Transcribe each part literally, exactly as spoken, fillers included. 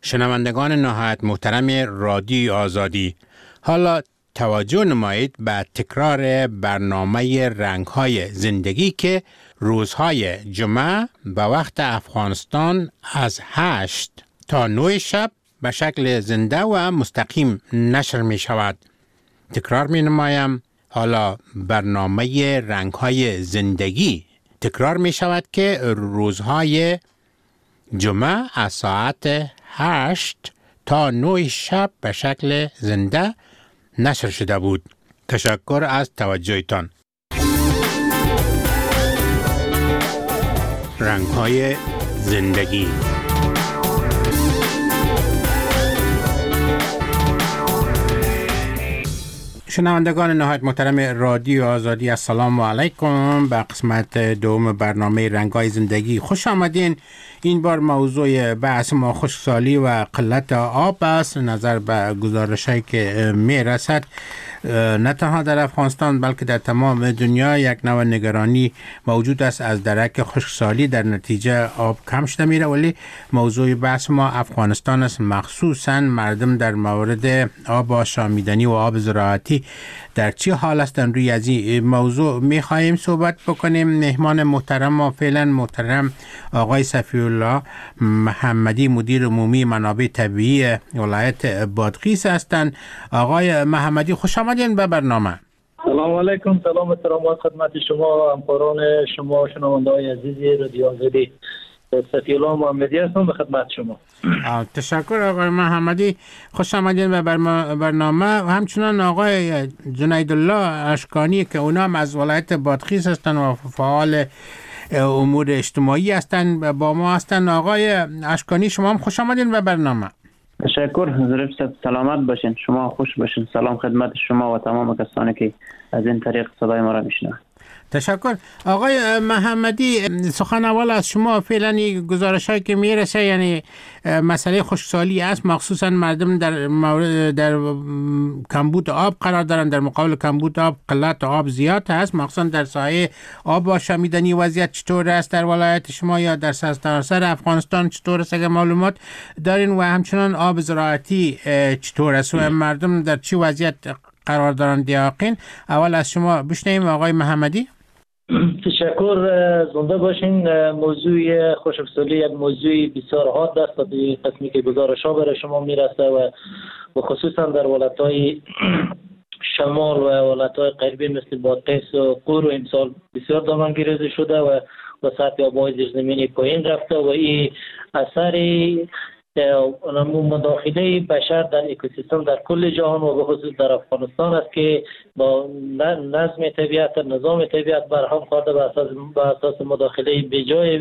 شنوندگان نهایت محترم رادیو آزادی، حالا توجه نمایید به تکرار برنامه رنگ‌های زندگی که روزهای جمعه به وقت افغانستان از هشت تا نه شب به شکل زنده و مستقیم نشر می شود. تکرار می نمایم، حالا برنامه رنگ‌های زندگی تکرار می شود که روزهای جمعه از ساعت هشت تا نه شب به شکل زنده نشر شده بود. تشکر از توجهتان. رنگ‌های زندگی. شنوندگان نهایت محترم رادیو آزادی، السلام علیکم. به قسمت دوم برنامه رنگ‌های زندگی خوش آمدین. این بار موضوع بحث ما خشکسالی و قلت آب است. نظر به گزارش‌هایی که می رسد نه تنها در افغانستان بلکه در تمام دنیا یک نوع نگرانی موجود است از درک خشکسالی در نتیجه آب کم شده میره، ولی موضوع بحث ما افغانستان است، مخصوصا مردم در مورد آب آشامیدنی و آب زراعتی در چه حال هستند. روی از این موضوع میخواهیم صحبت بکنیم. مهمان محترم ما فعلا محترم آقای صفی الله محمدی، مدیر عمومی منابع طبیعی ولایت بادغیس هستند. آقای محمدی خوش آمدین به برنامه. سلام علیکم. سلام احترامات خدمت شما همکاران شما شنونده‌های عزیز رادیو آزادی. صفی الله محمدی هستم به خدمت شما. تشکر آقای محمدی، خوش آمدین به برنامه. و همچنان آقای جنیدالله اشکانی که اونام از ولایت بادغیس هستند و فعال امور اجتماعی هستند با ما هستند. آقای اشکانی شما هم خوش آمدین به برنامه. تشکر. حضور سلامت باشین، شما خوش باشین. سلام خدمت شما و تمام کسانی که از این طریق صدای ما را میشنوند. تشکر. آقای محمدی، سخن اول از شما. فعلا گزارش هایی که میرسه یعنی مسئله خشکسالی است، مخصوصا مردم در مورد در کمبود آب قرار دارند. در مقابل کمبود آب قلت آب زیاد هست، مخصوصا در ساحه آب آشامیدنی. وضعیت چطور است در ولایت شما یا در سراسر افغانستان چطور است اگر معلومات دارین؟ و همچنان آب زراعتی چطور است و مردم در چه وضعیت قرار دارند؟ یقین اول از شما بشنویم آقای محمدی. تشکر. زنده باشین. موضوع خشکسالی یک موضوع بسیار حاد است و به قسمی که گزارش‌ها برای شما میرسه و خصوصا در ولایت‌های شمال و ولایت‌های غربی مثل بادغیس و قور امسال بسیار دامنگیری شده و و سطح آب‌های زیرزمینی پایین رفته و این اثر مداخله بشر در اکوسیستم در کل جهان و به خصوص در افغانستان است که با نظم طبیعت، نظام طبیعت برهم خورده به اساس به اساس مداخله بیجای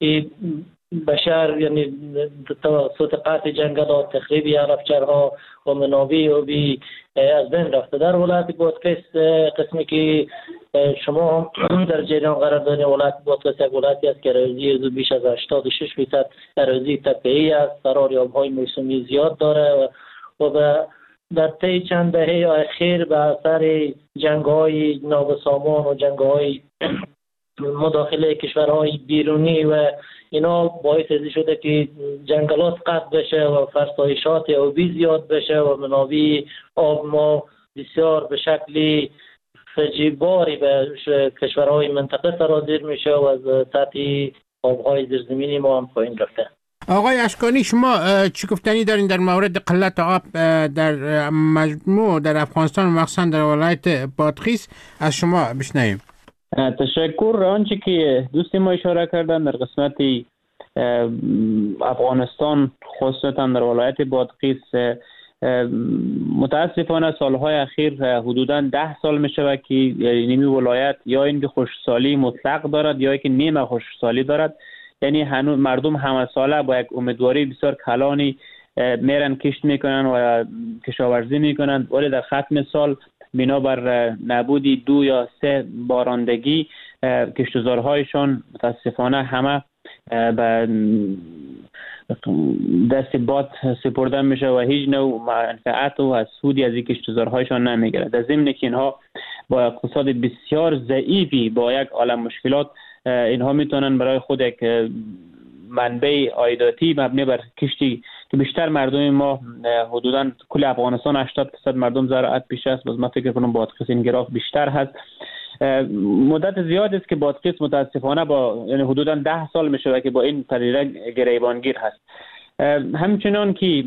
بشر، یعنی توسط قطع جنگلات، تخریب یارفچرها و منابع آبی از بین رفته. در ولایت بادغیس قسمی که شما در جریان قرار دارید، ولایت بادغیس یک ولایتی است که اراضی بیش از هشتاد و شش درصد اراضی تپه‌ای است، قرار آب‌های موسمی زیاد داره و, و در طی چند دهه اخیر به اثر جنگ‌های نابسامان و جنگ‌های مداخله کشورهای بیرونی و اینا باعث شده که جنگلات قطع بشه و فرسایشات آبی زیاد بشه و منابع آب ما بسیار به شکل فجیع‌باری به کشورهای منطقه سرازیر میشه و از سطح آبهای زیرزمینی ما هم پایین رفته. آقای اشکانی شما چی گفتنی دارین در مورد قلت آب در مجموع در افغانستان و مخصوصا در ولایت بادغیس؟ از شما بشنویم. تشکر. آنچه که دوست ما اشاره کردن در قسمت افغانستان خصوصا در ولایت بادغیس، متاسفانه سالهای اخیر حدوداً ده سال می شود که نیمی ولایت یا اینکه خشکسالی مطلق دارد یا اینکه نیمه خشکسالی دارد. یعنی هنوز مردم همه ساله با یک امیدواری بسیار کلانی میرن کشت میکنن و کشاورزی میکنن، ولی در ختم سال بنابر نبودی دو یا سه بارندگی کشتزارهایشان متاسفانه همه به دست باد سپرده میشه و هیچ نوع منفعت و از سودی از این کشتزارهایشان نمیگیره. در ضمن که اینها با اقتصاد بسیار ضعیفی با یک عالم مشکلات اینها میتونن برای خود یک منبع عایداتی مبنی بر کشتی که بیشتر مردم ما حدوداً کل افغانستان هشتاد درصد مردم زراعت پیش است. باز من فکر کنم بادغیس این گراف بیشتر هست. مدت زیاد است که بادغیس متاسفانه با یعنی حدوداً ده سال میشه که با این پدیده گریبانگیر هست. همچنان که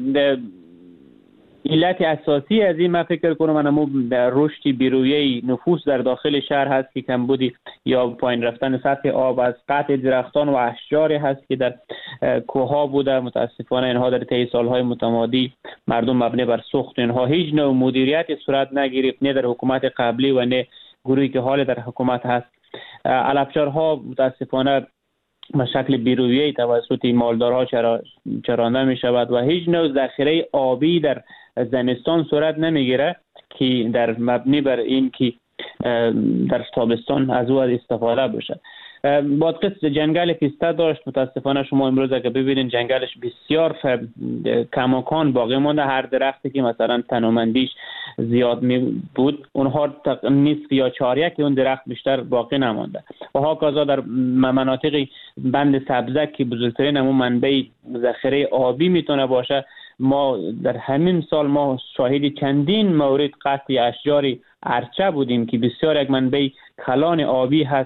علت اساسی از این من فکر کنم انمو رشد بیرویه نفوس در داخل شهر هست که کمبودی یا پایین رفتن سطح آب از قطع درختان و اشجار هست که در کوها بوده. متاسفانه اینها در طی سالهای متمادی مردم مبنی بر سوخت اینها هیچ نوع مدیریت صورت نگرفت، نه در حکومت قبلی و نه گروهی که حال در حکومت هست. علفچارها متاسفانه به شکل بیرویه توسط مالدارها چرانده می شود و هیچ نوع ذخیره آبی در زمستان صورت نمیگیره که در مبنی بر این که در تابستان از او استفاده بشه. بادغیس جنگل پیسته داشت، متاسفانه شما امروز اگه ببینید جنگلش بسیار کماکان باقی مانده. هر درختی که مثلا تنومندیش زیاد می بود اونها نصف یا چهاریک اون درخت بیشتر باقی نمانده و هاکازا در مناطق بند سبزک که بزرگترین همون منبع ذخیره آبی میتونه باشه. ما در همین سال ما شاهد چندین مورد قطع اشجار ارچه بودیم که بسیار یک منبع کلان آبی هست.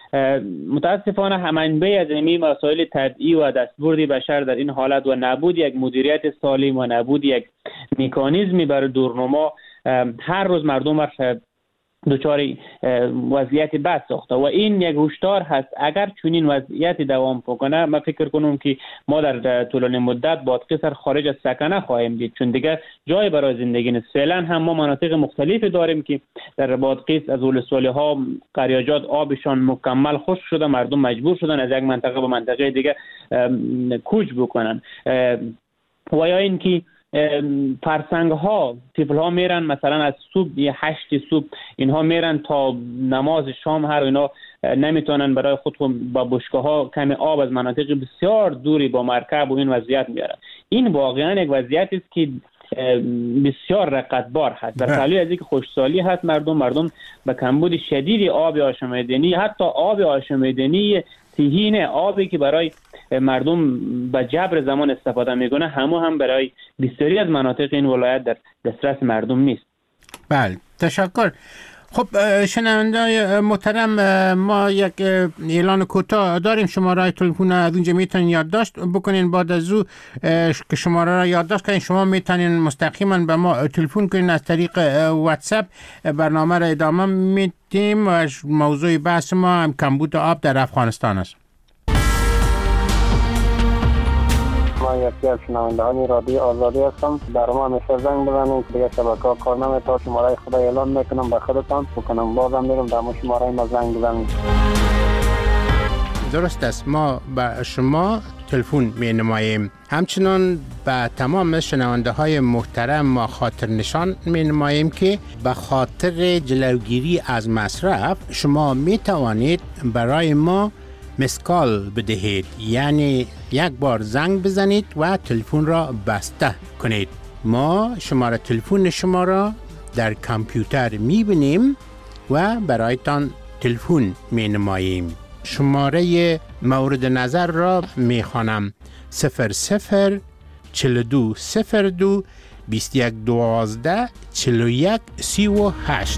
متاسفانه منبع از این مسائل طبیعی و دستبردی بشر در این حالت و نبود یک مدیریت سالم و نبود یک مکانیزمی برای دورنما هر روز مردم را دچار وضعیت بد ساخته و این یک هشدار هست. اگر چنین وضعیت دوام بکنه من فکر کنم که ما در طولانی مدت بادغیس خارج از سکنه خواهیم دید، چون دیگر جای برای زندگی نیست. فعلا هم ما مناطق مختلفی داریم که در بادغیس از ولسوالی ها قریاجات آبشان مکمل خشک شده، مردم مجبور شدن از یک منطقه به منطقه دیگه کوچ بکنن و یا اینکه فرسنگ ها طفل ها میرن مثلا از صبح یه هشت صبح اینها میرن تا نماز شام هر اینا نمیتونن برای خود با بشکه ها کمی آب از مناطق بسیار دوری با مرکب و این وضعیت میارن. این واقعا یک وضعیت است که بسیار رقتبار هست. در پهلوی از اینکه خشکسالی هست مردم مردم به کمبود شدید آب آشامیدنی، حتی آب آشامیدنی تهین آبی که برای مردم به جبر زمان استفاده میکنه همو هم برای بسیاری از مناطق این ولایت در دسترس مردم نیست. بله تشکر. خب شنونده‌های محترم، ما یک اعلان کوتاه داریم. شماره تلفن از اونجا میتونین یادداشت بکنین. بعد از او که شماره را یادداشت کنین شما میتونین مستقیما به ما تلفن کنین از طریق واتساپ. برنامه را ادامه میدیم و موضوع بحث ما هم کمبود آب در افغانستان است. ما یکی از شنوندهان رادیو آزادی هستم. در ما همیشه زنگ بزنید که دیگه شبکه ها کار نمی‌کنه. شماره خدا اعلان میکنم به خودتان بکنم بازم میرم در ما شماره ما زنگ بزنید. درست است، ما به شما تلفن می نماییم. همچنان به تمام شنونده های محترم ما خاطر نشان می نماییم که به خاطر جلوگیری از مصرف شما می توانید برای ما مسکال بدهید، یعنی یک بار زنگ بزنید و تلفن را بسته کنید. ما شماره تلفن شما را در کامپیوتر می بینیم و برایتان تلفن می نماییم. شماره مورد نظر را می خوانم: صفر صفر چهل و دو صفر دو بیست و یک دوازده چهل و یک سی و هشت.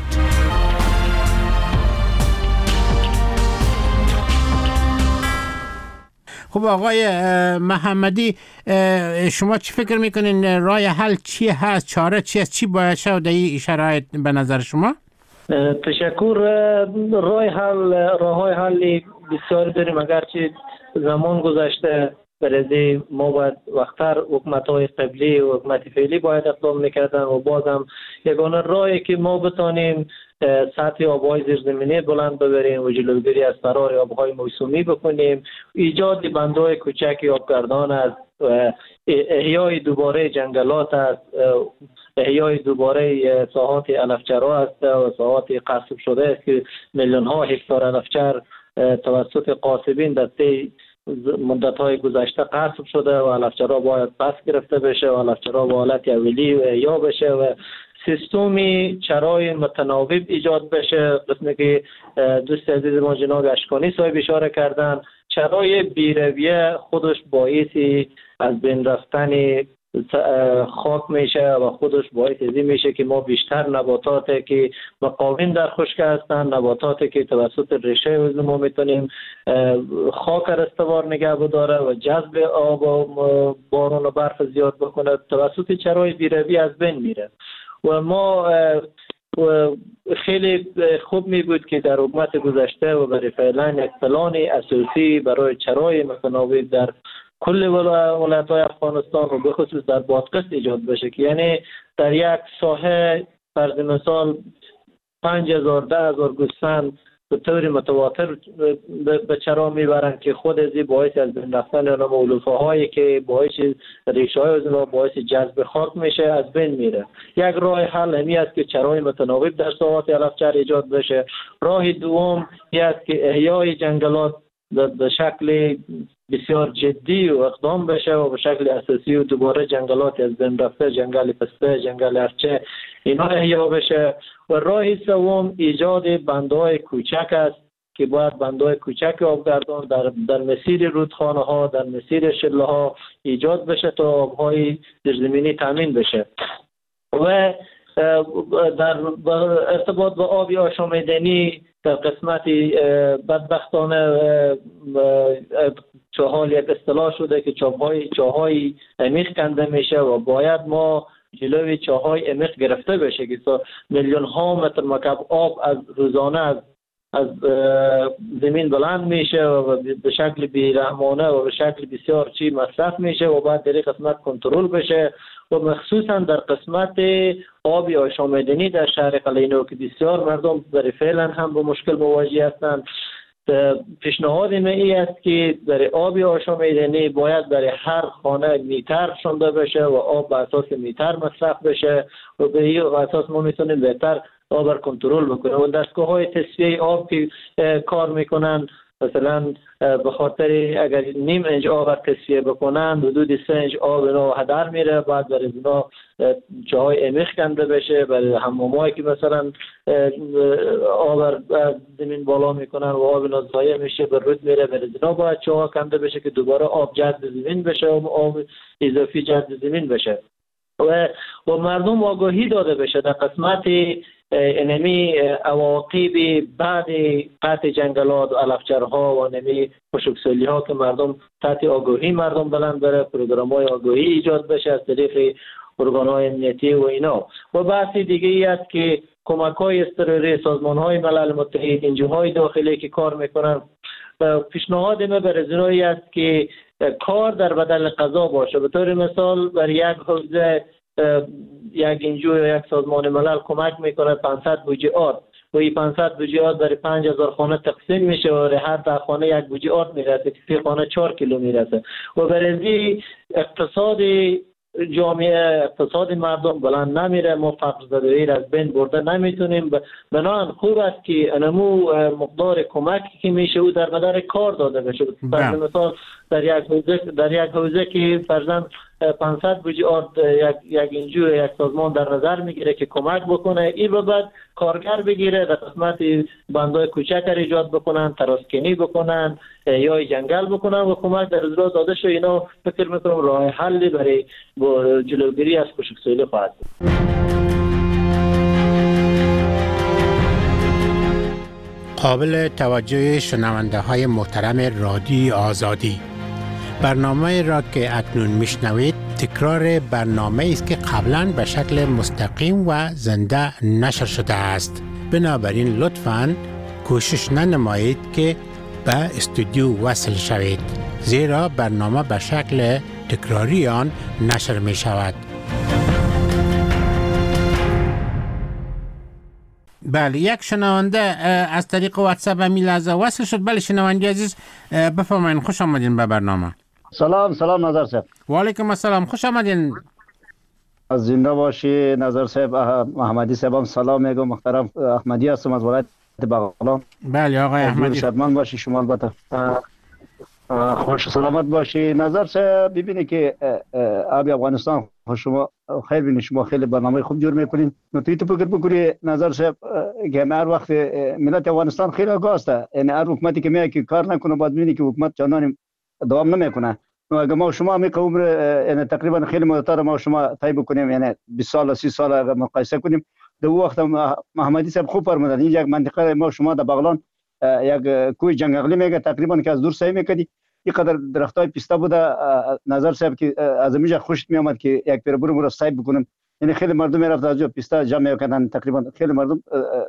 خب آقای محمدی، شما چی فکر میکنین راه حل چی هست؟ چاره چی هست؟ چی باید شد در این شرایط به نظر شما؟ تشکر. راه حل راه های حل بسیار داریم، اگرچه زمان گذشته برای ما باید وقتر حکومت های قبلی و حکومت فعلی باید اقدام میکردن و بازم یگانه راهی که ما بتانیم سطح آبهای زیرزمینی بلند ببریم و جلوگیری از فرار آبهای موسمی بکنیم، ایجاد بندهای کوچک آبگردان است، احیای دوباره جنگلات است، احیای دوباره ساحات علفچرا است و ساحات قصب شده است که میلیون ها هکتار علفچر توسط قاصبین در طی مدت های گذشته قصب شده و علفچرا باید پس گرفته بشه و علفچرا به حالت اولی و احیا بشه و سیستمی چرای متناوب ایجاد بشه. قسمی که دوست عزیز ما جناب اشکانی صاحب اشاره کردن، چرای بیرویه خودش باعثی از بین رفتن خاک میشه و خودش باعث ازی میشه که ما بیشتر نباتاتی که مقاوم در خشک هستند، نباتاتی که توسط ریشه عضو ما میتونیم خاک را استوار نگه بداره و جذب آب و باران و برف زیاد بکنه، توسط چرای بیروی از بین میره. و ما خیلی خوب می بود که در حکومت گذشته و برای فعلا یک پلان اساسی برای چرای متناوب در کل ولایت‌های افغانستان و به خصوص در بادغیس ایجاد بشه، که یعنی در یک ساحه فرض مثال پنج هزار ده هزار گوسفند به طور متواتر به چرا میبرند که خود ازی باعث از بین رفتن اونها مولوفه هایی که باعث ریشه های از اونها باعث جذب خاک میشه از بین میره. یک راه حل همی است که چرای متناوب در ساحات علفچر ایجاد بشه. راه دوم این است که احیای جنگلات به شکل بسیار جدی و اقدام بشه و به شکل اساسی و دوباره جنگلات از بین رفته، جنگل پسته، جنگل ارچه، اینا احیا بشه. و راه سوم ایجاد بندهای کوچک است که باید بندهای کوچک آبگردان در در مسیر رودخانه ها، در مسیر شله ها ایجاد بشه تا آبهای زیرزمینی تامین بشه. و در ارتباط با آبی آشامیدنی در قسمت بدبختانه چاهال یک اصطلاح شده که چاهای چاهای عمیق کنده میشه و باید ما جلوی چاهای عمیق گرفته بشه که میلیون ها متر مکعب آب از روزانه از از زمین بلند میشه و به شکل بیرحمانه و به شکل بسیار چی مصرف میشه و باید در این قسمت کنترل بشه. و مخصوصا در قسمت آبی آشامیدنی در شهر قلعه‌نو که بسیار مردم برای فعلا هم با مشکل مواجه هستند، پیشنهاد من این است که در آبی آشامیدنی باید برای هر خانه میتر شونده بشه و آب به اساس میتر مصرف بشه و به این اساس ما میتونیم بهتر آب را کنترل بکنیم. و دستگاه های تصفیه آب که کار میکنن مثلا به خاطر اگر نیم انچ آب را تصفیه بکنن حدود سه انچ آب اینا هدر میره، بعد برای اینا جاهای عمیق کنده بشه، برای حمامایی که مثلا آب را زمین بالا میکنن و آب اینا ضایع میشه به رود میره، برای اینا باید چاها کنده بشه که دوباره آب جذب زمین بشه و آب اضافی جذب زمین بشه. و و مردم آگاهی داده بشه در قسمت انمی عواقب بعد قطع جنگلات و علفچرها و نمی خشکسالی ها که مردم تحت آگاهی مردم بلند بره، پروگرام های آگاهی ایجاد بشه از طریق ارگان های امنیتی و اینا. و بحث دیگه ای است که کمک های اضطراری سازمان های ملل متحد، انجیوهای داخلی که کار میکنن، پیشنهاد ما برای زنایی است که کار در بدل قضا باشه. به طور مثال بر یک حوزه یک انجیو یا یک سازمان ملل کمک میکنه پانصد بوجه آرد و این پانصد بوجه آرد برای پنج هزار خانه تقسیم میشه و هر ده خانه یک بوجه آرد میرسه که سی خانه چهار کیلو میرسه و برای اقتصاد جامعه، اقتصاد مردم بلند نمیره، ما فقر زدگی را از بین برده نمیتونیم. بنابراین خوب است که انمو مقدار کمک که میشه او در بدل کار داده بشه. مثلا مثال در یک حوزه در یک حوزه که فرضاً پانصد بوجه آرد یک یک انجیو یک سازمان در نظر میگیره که کمک بکنه، این بعد کارگر بگیره در قسمت بندای کوچک را ایجاد بکنن، تراسکنی بکنن یا جنگل بکنن و کمک در اجرا داده شه. اینا فکر میکنم راه حلی برای جلوگیری از خشکسالی خواهد بود. قابل توجه شنونده های محترم رادیو آزادی، برنامه را که اکنون میشنوید تکرار برنامه است که قبلا به شکل مستقیم و زنده نشر شده است. بنابراین لطفاً کوشش ننمایید که به استودیو وصل شوید، زیرا برنامه به شکل تکراری آن نشر می شود. بله، یک شنونده از طریق واتساپ همین لحظه وصل شد. بله شنونده عزیز بفرمایید، خوش آمدین به برنامه. سلام سلام نظر صاحب. و علیکم السلام، خوش آمدین. از زنده باشی نظر صاحب. محمدی صاحبم سلام میگم. محترم احمدی هستم از ولایت بغلان. بله آقای احمدی، شادمان باشی شما. البته خوش سلامت باشی نظر صاحب. ببینید که آب افغانستان شما خیر بینید، شما خیلی برنامه خوب جور میکنین. نوتی تو فکر بکنی نظر صاحب که هر وقت ملت افغانستان خیلی آگاه است، یعنی هر حکومتی که میاد که کار نکنه بعد میبینی که حکومت چندان دوام نمیکنه. اگر ما شما می عمر یعنی تقریبا خیلی مدت ما شما طی بکنیم، یعنی بیست سال سی سال اگر مقایسه کنیم، در وقت محمدی صاحب خوب فرمودن این یک منطقه ما شما در بغلان یک کوی جنگ اقلی میگه تقریبا که از دور سعی میکردی اینقدر درختای پیستا بوده. نظر صاحب که از اینجا خوشت میامد که یک پیر برو برو سعی بکنم، یعنی خیلی مردم میرفت از پیستا جمع میکردن، تقریبا خیلی مردم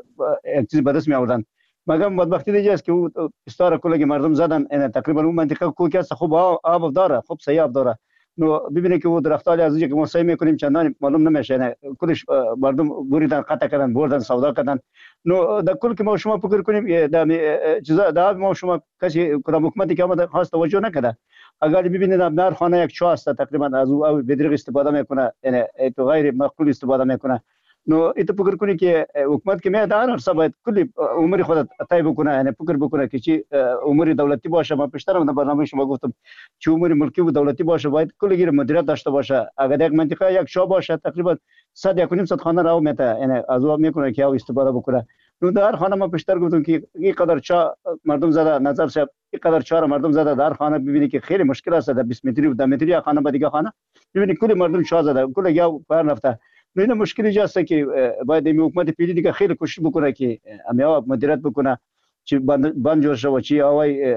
یک چیز به دست می آوردن. مگر بدبختی دیگه است که او پیستا را کلی مردم زدن، یعنی تقریبا اون منطقه کوی که است خوب آب داره، خوب سعی آب داره. نو ببینید که او درختای از اینجا که ما سعی میکنیم چندان معلوم نمیشه، یعنی کلش مردم بریدن، قطع کردن، بردن، سودا کردن. نو در کل که ما شما فکر کنیم در چیزا در ما شما کسی کدام حکومتی که آمده خاص توجه نکرده. اگر ببینید در خانه یک چاه است تقریبا از او بدریغ استفاده میکنه، یعنی تو غیر معقول استفاده میکنه. نو ایت فکر کنی که حکومت که میاد هر سه باید کلی عمر خود طی بکنه، یعنی فکر بکنه که چی عمر دولتی باشه. ما پیشتر در برنامه شما گفتم چه عمر ملکی و دولتی باشه، باید کلی گیر مدیریت داشته باشه. اگر یک منطقه یک چاه باشه تقریبا صد یک و نیم صد خانه راو میته، یعنی از او میکنه که او استفاده بکنه. نو در خانه ما پیشتر گفتم که این قدر چاه مردم زده، نظر صاحب این قدر چاه مردم زده در خانه، ببینید که خیلی مشکل است. در بیست متری و ده متری خانه با دیگه خانه ببینید کلی مردم چاه زده، کلی یا پر رفته. این مشکلی جاست که باید این حکومت پیلی دیگه خیلی کوشش بکنه که امیا مدیریت بکنه، چی بند جور شه و چی آوای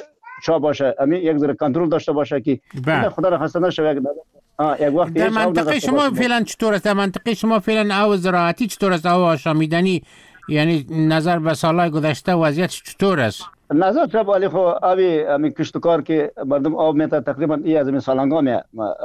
چا باشه، امی یک ذره کنترل داشته باشه که خدا را خسته نشه. یک یک وقت در منطقه شما فعلا چطور است؟ در منطقه شما فعلا او زراعتی چطور است؟ او آشامیدنی، یعنی نظر به سالهای گذشته وضعیت چطور است؟ نظر طرف ولی خو آبی امی کشتکار که مردم آب میته تقریبا این از این سالانگا می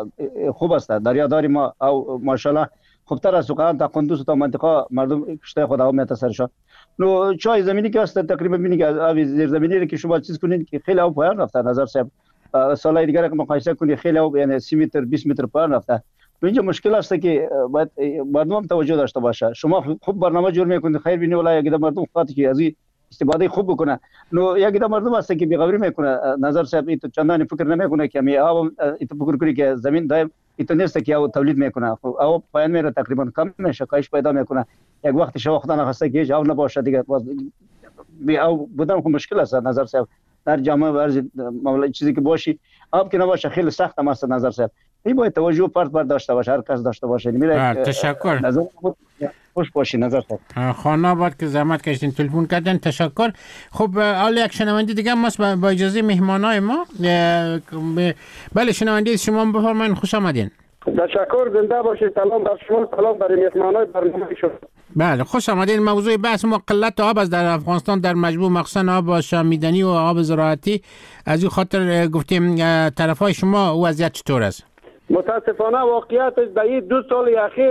خوب است. دریاداری ما او ماشاءالله خوبتر از سوقان تا قندوز تا منطقه مردم کشته خود آب میته سرشا. نو چای زمینی که است تقریبا ببینید که آب زیر زمینی که شما چیز کنید که خیلی آب پایین رفته. نظر صاحب سالهای دیگر که مقایسه کنید خیلی آب یعنی سی متر بیست متر پایین رفته. اینجا مشکل است که باید مردم توجه داشته باشه. شما خوب برنامه جور میکنید خیر بینی ولی اگه مردم خاطر که از این استفاده خوب بکنه. نو یک دو مردم هست که بی‌خبری میکنه. نظر صاحب ایت چندانی فکر نمیکنه که می آب ایت فکر کنه که زمین دایم ایت نیست که او تولید میکنه. او پایین میره تقریبا کم میشه، کاهش پیدا میکنه. یک وقت شما خدا نخواسته که آب نباشه دیگه بی او بودن خو مشکل است. نظر صاحب در جامعه ورز معامله چیزی که باشی آب که نباشه خیلی سخت است. نظر صاحب این باید توجه پرت پرت داشته باشه، هر کس داشته باشه. میره تشکر. نظر خوش باشی. نظر صاحب خانه آباد که زحمت کشیدین تلفن کردن، تشکر. خب حالا یک شنونده دیگه ماست با اجازه مهمانای ما. بله شنونده شما بفرمایید، خوش آمدین. تشکر، زنده باشید. سلام بر شما، سلام بر مهمانای برنامه شما. بله خوش آمدین. موضوع بحث ما قلت آب است در افغانستان در مجموع، مخصوصا آب آشامیدنی و آب زراعتی. از این خاطر گفتیم طرفای شما وضعیت چطور است؟ متاسفانه واقعیت در این دو سال اخیر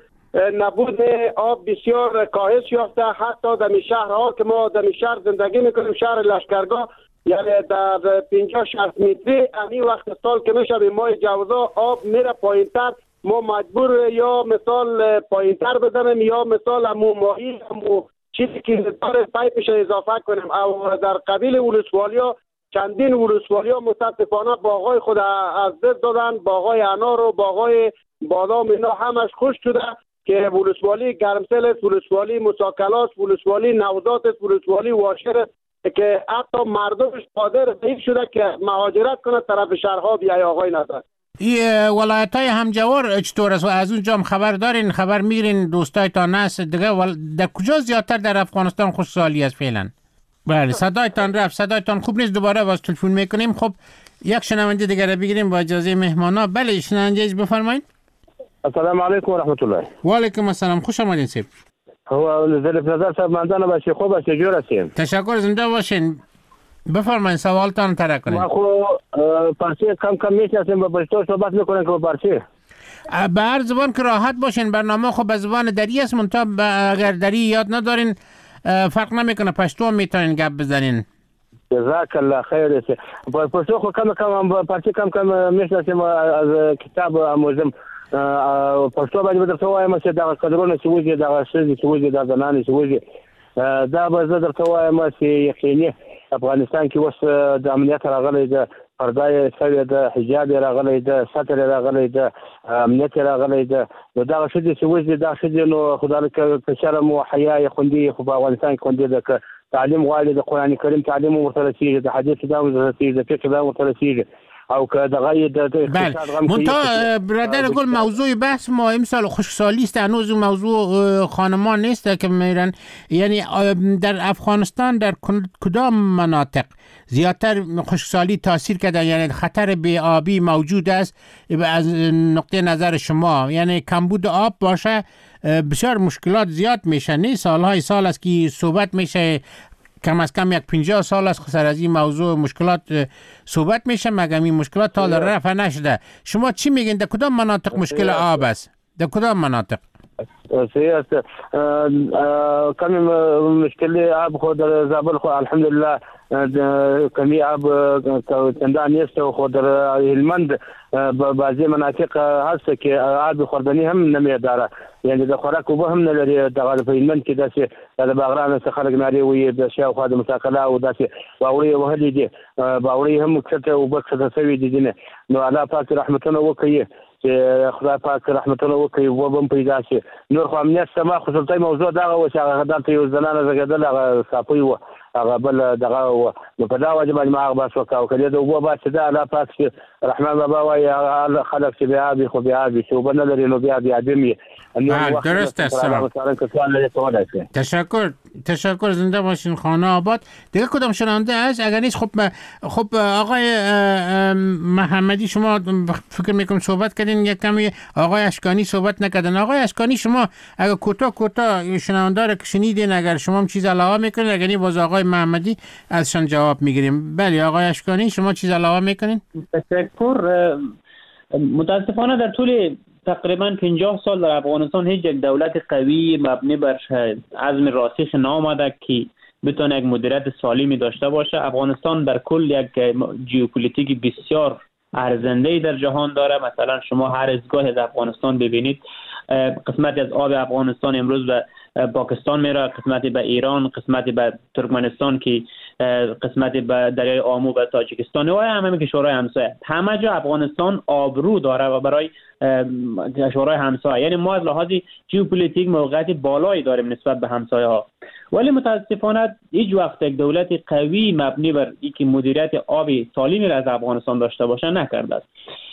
نبود آب بسیار کاهش یافته. حتی در شهرها که ما در شهر زندگی میکنیم، شهر لشکرگاه، یعنی در پنجاه شصت متری همین وقت سال که میشه به ماه جوزا آب میره پایینتر. ما مجبور یا مثال پایینتر بزنیم یا مثال همو ماهی همو چیزی که داره پایپش اضافه کنیم. او در قبیل ولسوالیا چندین ولسوالیا متاسفانه باغای خود از دست دادن، باغای انار و باغای بادام اینا همش خشک شده که ولسوالی گرمسل است، ولسوالی مساکلات، ولسوالی نوزات است، ولسوالی واشر است که حتی مردمش قادر ضعیف شده که مهاجرت کنه طرف شهرها بیای. آقای نظر این ولایت های همجوار چطور است و از اونجا هم خبر دارین؟ خبر میگیرین دوستایتان هست دیگه؟ ول... در کجا زیادتر در افغانستان خوشحالی است فعلا؟ بله صدایتان رفت، صدایتان خوب نیست، دوباره باز تلفن میکنیم. خب یک شنونده دیگه را بگیریم با اجازه مهمانا. بله شنونده بفرمایید. السلام علیکم و رحمت الله. و علیکم السلام، خوش آمدین سیب. هو زلف نظر صاحب مندانه باشی، خوب است، جور هستیم. تشکر، زنده باشین. بفرمایید سوالتان طرح کنید. ما خو پارسی کم کم میشناسیم، با پشتو صحبت میکنن که با پارسی به هر زبان که راحت باشین. برنامه خب به زبان دری است، منتها اگر دری یاد ندارین فرق نمیکنه، پشتو هم میتونین گپ بزنین. جزاک الله خیر. پشتو خو کم کم پارسی کم کم میشناسیم، از کتاب آموزم. پښتو باندې درته وایم چې دا قدرونه چې وځي دا شې چې وځي دا زنانې چې وځي دا به زه درته وایم چې یقیني افغانستان کې اوس د امنیت راغلی د پردای سوی د حجاب راغلی د ستر راغلی د امنیت راغلی د نو دا شې چې وځي دا شې نو خدای که شرم او حیا خوندي خو په افغانستان کې خوندي د تعلیم غواړي د قران کریم تعلیم ورته رسیږي، د حدیث دا ورته رسیږي، د فقه دا ورته رسیږي. او که دغه د اقتصاد غم منتها برادر گل موضوع بحث ما امسال خشکسالی است، هنوز موضوع خانمان نیست که میرن. یعنی در افغانستان در کدام مناطق زیادتر خشکسالی تاثیر کرده، یعنی خطر بی‌آبی موجود است از نقطه نظر شما؟ یعنی کمبود آب باشه بسیار مشکلات زیاد میشه، نه سالهای سال است که صحبت میشه، کم از کم یک پنجاه سال است سر از این موضوع مشکلات صحبت میشه، مگر این مشکلات تا در رفع نشده. شما چی میگین در کدام مناطق مشکل آب است؟ در کدام مناطق؟ سیاست کمی مشکل آب خود در زابل خود الحمدلله کمی آب چندان نیست و خود در هلمند بعضی مناطق هست که آب خوردنی هم نمیداره، یعنی د خوراک اوبه هم نه لري. دغه په هلمند کې داسې د باغران څخه خلک نارې وي د شاوخوا د مساقله او داسې باورې وهلې دي، باورې هم کښته اوبه کښته شوي دي نه. نو الله پاک رحمتونه وکړي چې خدای پاک رحمتونه وکړي وبه هم پیدا شي. نور خو امنیت سما خصوصي موضوع دغه و چې هغه دلته یو زنانه زګېدل هغه صافي و هغه بل دغه و نو په دا وجه باندې ما هغه بحث وکړ او کله د اوبه بحث ده الله پاک چې رحمان بابا وایي خلک چې بیا بي خو بیا بي چې اوبه نه لري نو بیا بیا دې درست است. تشکر تشکر زنده باشین خانه آباد. دیگه کدام شنونده است؟ اگر نیست خب خب آقای محمدی شما فکر میکنم صحبت کردین، یک کمی آقای اشکانی صحبت نکردن. آقای اشکانی شما اگر کوتاه کوتاه شنونده رو شنیدین، اگر شما هم چیز علاوه میکنین، اگر نیست باز آقای محمدی ازشان جواب میگیریم. بله آقای اشکانی شما چیز علاوه میکنین؟ تشکر. متاسفانه در طول تقریبا پنجاه سال در افغانستان هیچ یک دولت قوی مبنی بر عزم راسخ نامده که بتونه یک مدیریت سالمی داشته باشه. افغانستان در کل یک ژئوپلیتیک بسیار ارزنده در جهان داره. مثلا شما هر ازگاه از افغانستان ببینید، قسمتی از آب افغانستان امروز به پاکستان میره، قسمتی به ایران، قسمتی به ترکمنستان، که قسمتی به دریای آمو به تاجیکستان و همه کشورهای همسایه. همه جا افغانستان آبرو داره و برای کشورهای همسایه، یعنی ما از لحاظ ژئوپلیتیک موقعیت بالایی داریم نسبت به همسایه ها. ولی متاسفانه هیچ وقت یک دولت قوی مبنی بر اینکه مدیریت آب سالمی را از افغانستان داشته باشه نکرده است.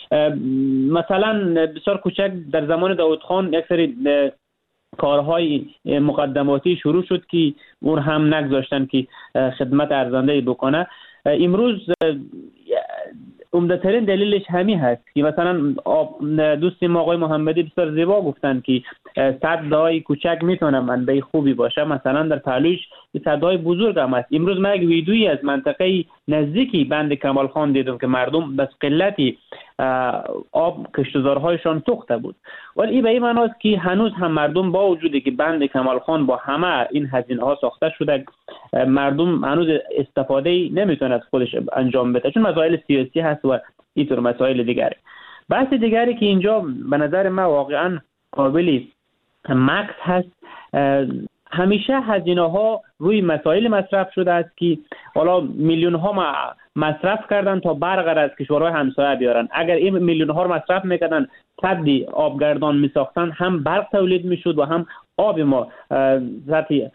مثلا بسیار کوچک در زمان داود خان یک سری کارهای مقدماتی شروع شد که اون هم نگذاشتن که خدمت ارزنده بکنه. امروز عمده ترین دلیلش همین هست که مثلا دوست ما آقای محمدی بسیار زیبا گفتن که سدهای کوچک میتونه منبع خوبی باشه. مثلا در پهلوش سدهای بزرگ هم هست. امروز من یک ویدیویی از منطقه نزدیکی بند کمال خان دیدم که مردم بس قلتی آب کشتزارهایشان سوخته بود. ولی این به این معناست که هنوز هم مردم با وجودی که بند کمال خان با همه این هزینه ها ساخته شده، مردم هنوز استفاده نمیتونه از خودش انجام بده، چون مسائل سیاسی هست و اینطور مسائل دیگری. بحث دیگری که اینجا به نظر من واقعا قابل مکس هست، همیشه هزینه ها روی مسائل مصرف شده است که حالا میلیون ها مصرف کردن تا برق از کشورهای همسایه بیارن. اگر این میلیون ها رو مصرف میکردن، سدی آبگردان میساختن، هم برق تولید میشد و هم آب ما ذاتی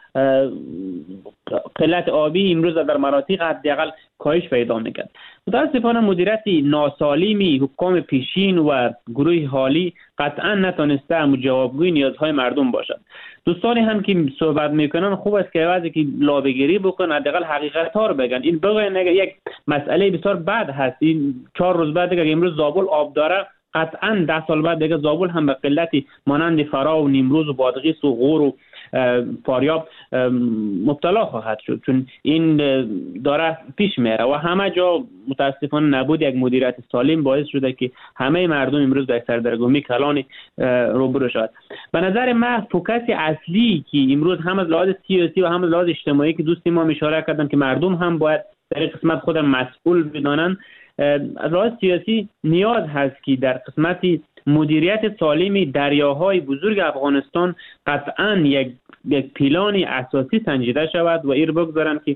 قلت آبی امروز در مناطق حداقل کاهش پیدا میکرد. متاسفانه مدیریت ناسالمی حکام پیشین و گروه حالی قطعا نتونسته جوابگوی نیازهای مردم باشد. دوستانی هم که صحبت میکنن خوب است که عوضی که لابه‌گیری بکنن حداقل حقیقت ها رو بگن. این بگن یک مسئله بسیار بد هست، این چهار روز بعد که امروز زابل آب داره، قطعا ده سال بعد دیگه زابل هم به قلتی مانند فرا و نیمروز و بادغیس و غور و فاریاب مبتلا خواهد شد، چون این داره پیش میره و همه جا متاسفانه نبود یک مدیریت سالم باعث شده که همه مردم امروز در سردرگمی کلان روبرو شد. به نظر من فوکس اصلی که امروز هم از لحاظ سیاسی و هم از لحاظ اجتماعی که دوستی ما اشاره کردن که مردم هم باید در قسمت خود مسئول بدانن، از لحاظ سیاسی نیاز هست که در قسمت مدیریت سالم دریاهای بزرگ افغانستان قطعا یک یک پیلان اساسی سنجیده شود و ایر بگذارن که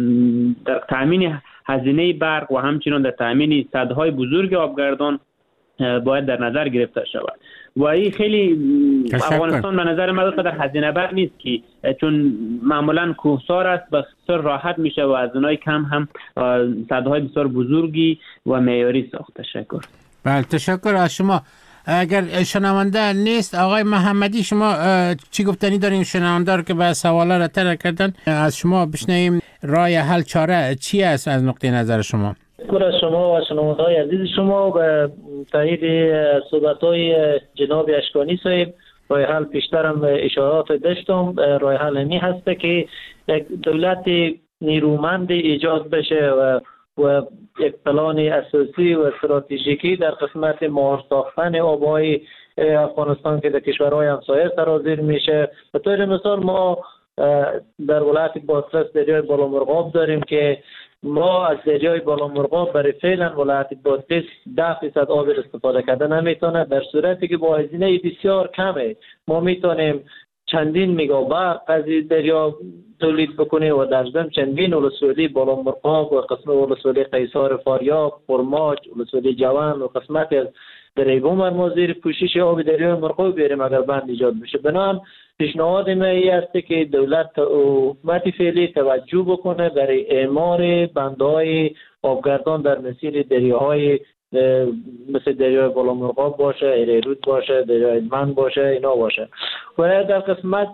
در تامین هزینه برق و همچنین در تامین سدهای بزرگ آبگردان باید در نظر گرفته شود و این خیلی تشکر. افغانستان به نظر من در هزینه بر نیست که چون معمولا کوهسار است بسیار راحت میشه و از اونای کم هم سدهای بسیار بزرگی و معیاری ساخته. تشکر. بله تشکر از شما. اگر شنونده نیست آقای محمدی شما چی گفتنی دارین شنونده رو که به سوالا را طرح کردن از شما بشنویم راه حل چاره چی است از نقطه نظر شما؟ شکر از شما و شنونده‌های عزیز شما به تایید صحبت‌های جناب اشکانی صاحب. راه حل پیشترم اشارات داشتم. راه حل همی هست که یک دولت نیرومند ایجاد بشه و و یک پلان اساسی و استراتژیکی در قسمت مهار ساختن آبهای افغانستان که در کشورهای همسایه سرازیر میشه. به طور مثال ما در ولایت بادغیس دریای بالامرغاب داریم که ما از دریای بالامرغاب برای فعلا ولایت بادغیس ده فیصد آب استفاده کرده نمیتونه، در صورتی که با هزینه بسیار کمه ما میتونیم چندین میگاوات از دریا تولید بکنه و در ضمن چندین ولسوالی بالامرغاب و قسم ولسوالی قیصار فاریاب، خرماج، ولسوالی جوان و قسمت از دریبوم ما زیر پوشش آب دریای مرغاب بیاریم اگر بند ایجاد بشه. بنابراین پیشنهاد من این است که دولت حکومت فعلی توجه بکنه برای اعمار بندهای آبگردان در مسیر دریاهای مثل دریای بالامرغاب باشه، ایرود باشه، دریای من باشه، اینا باشه و در قسمت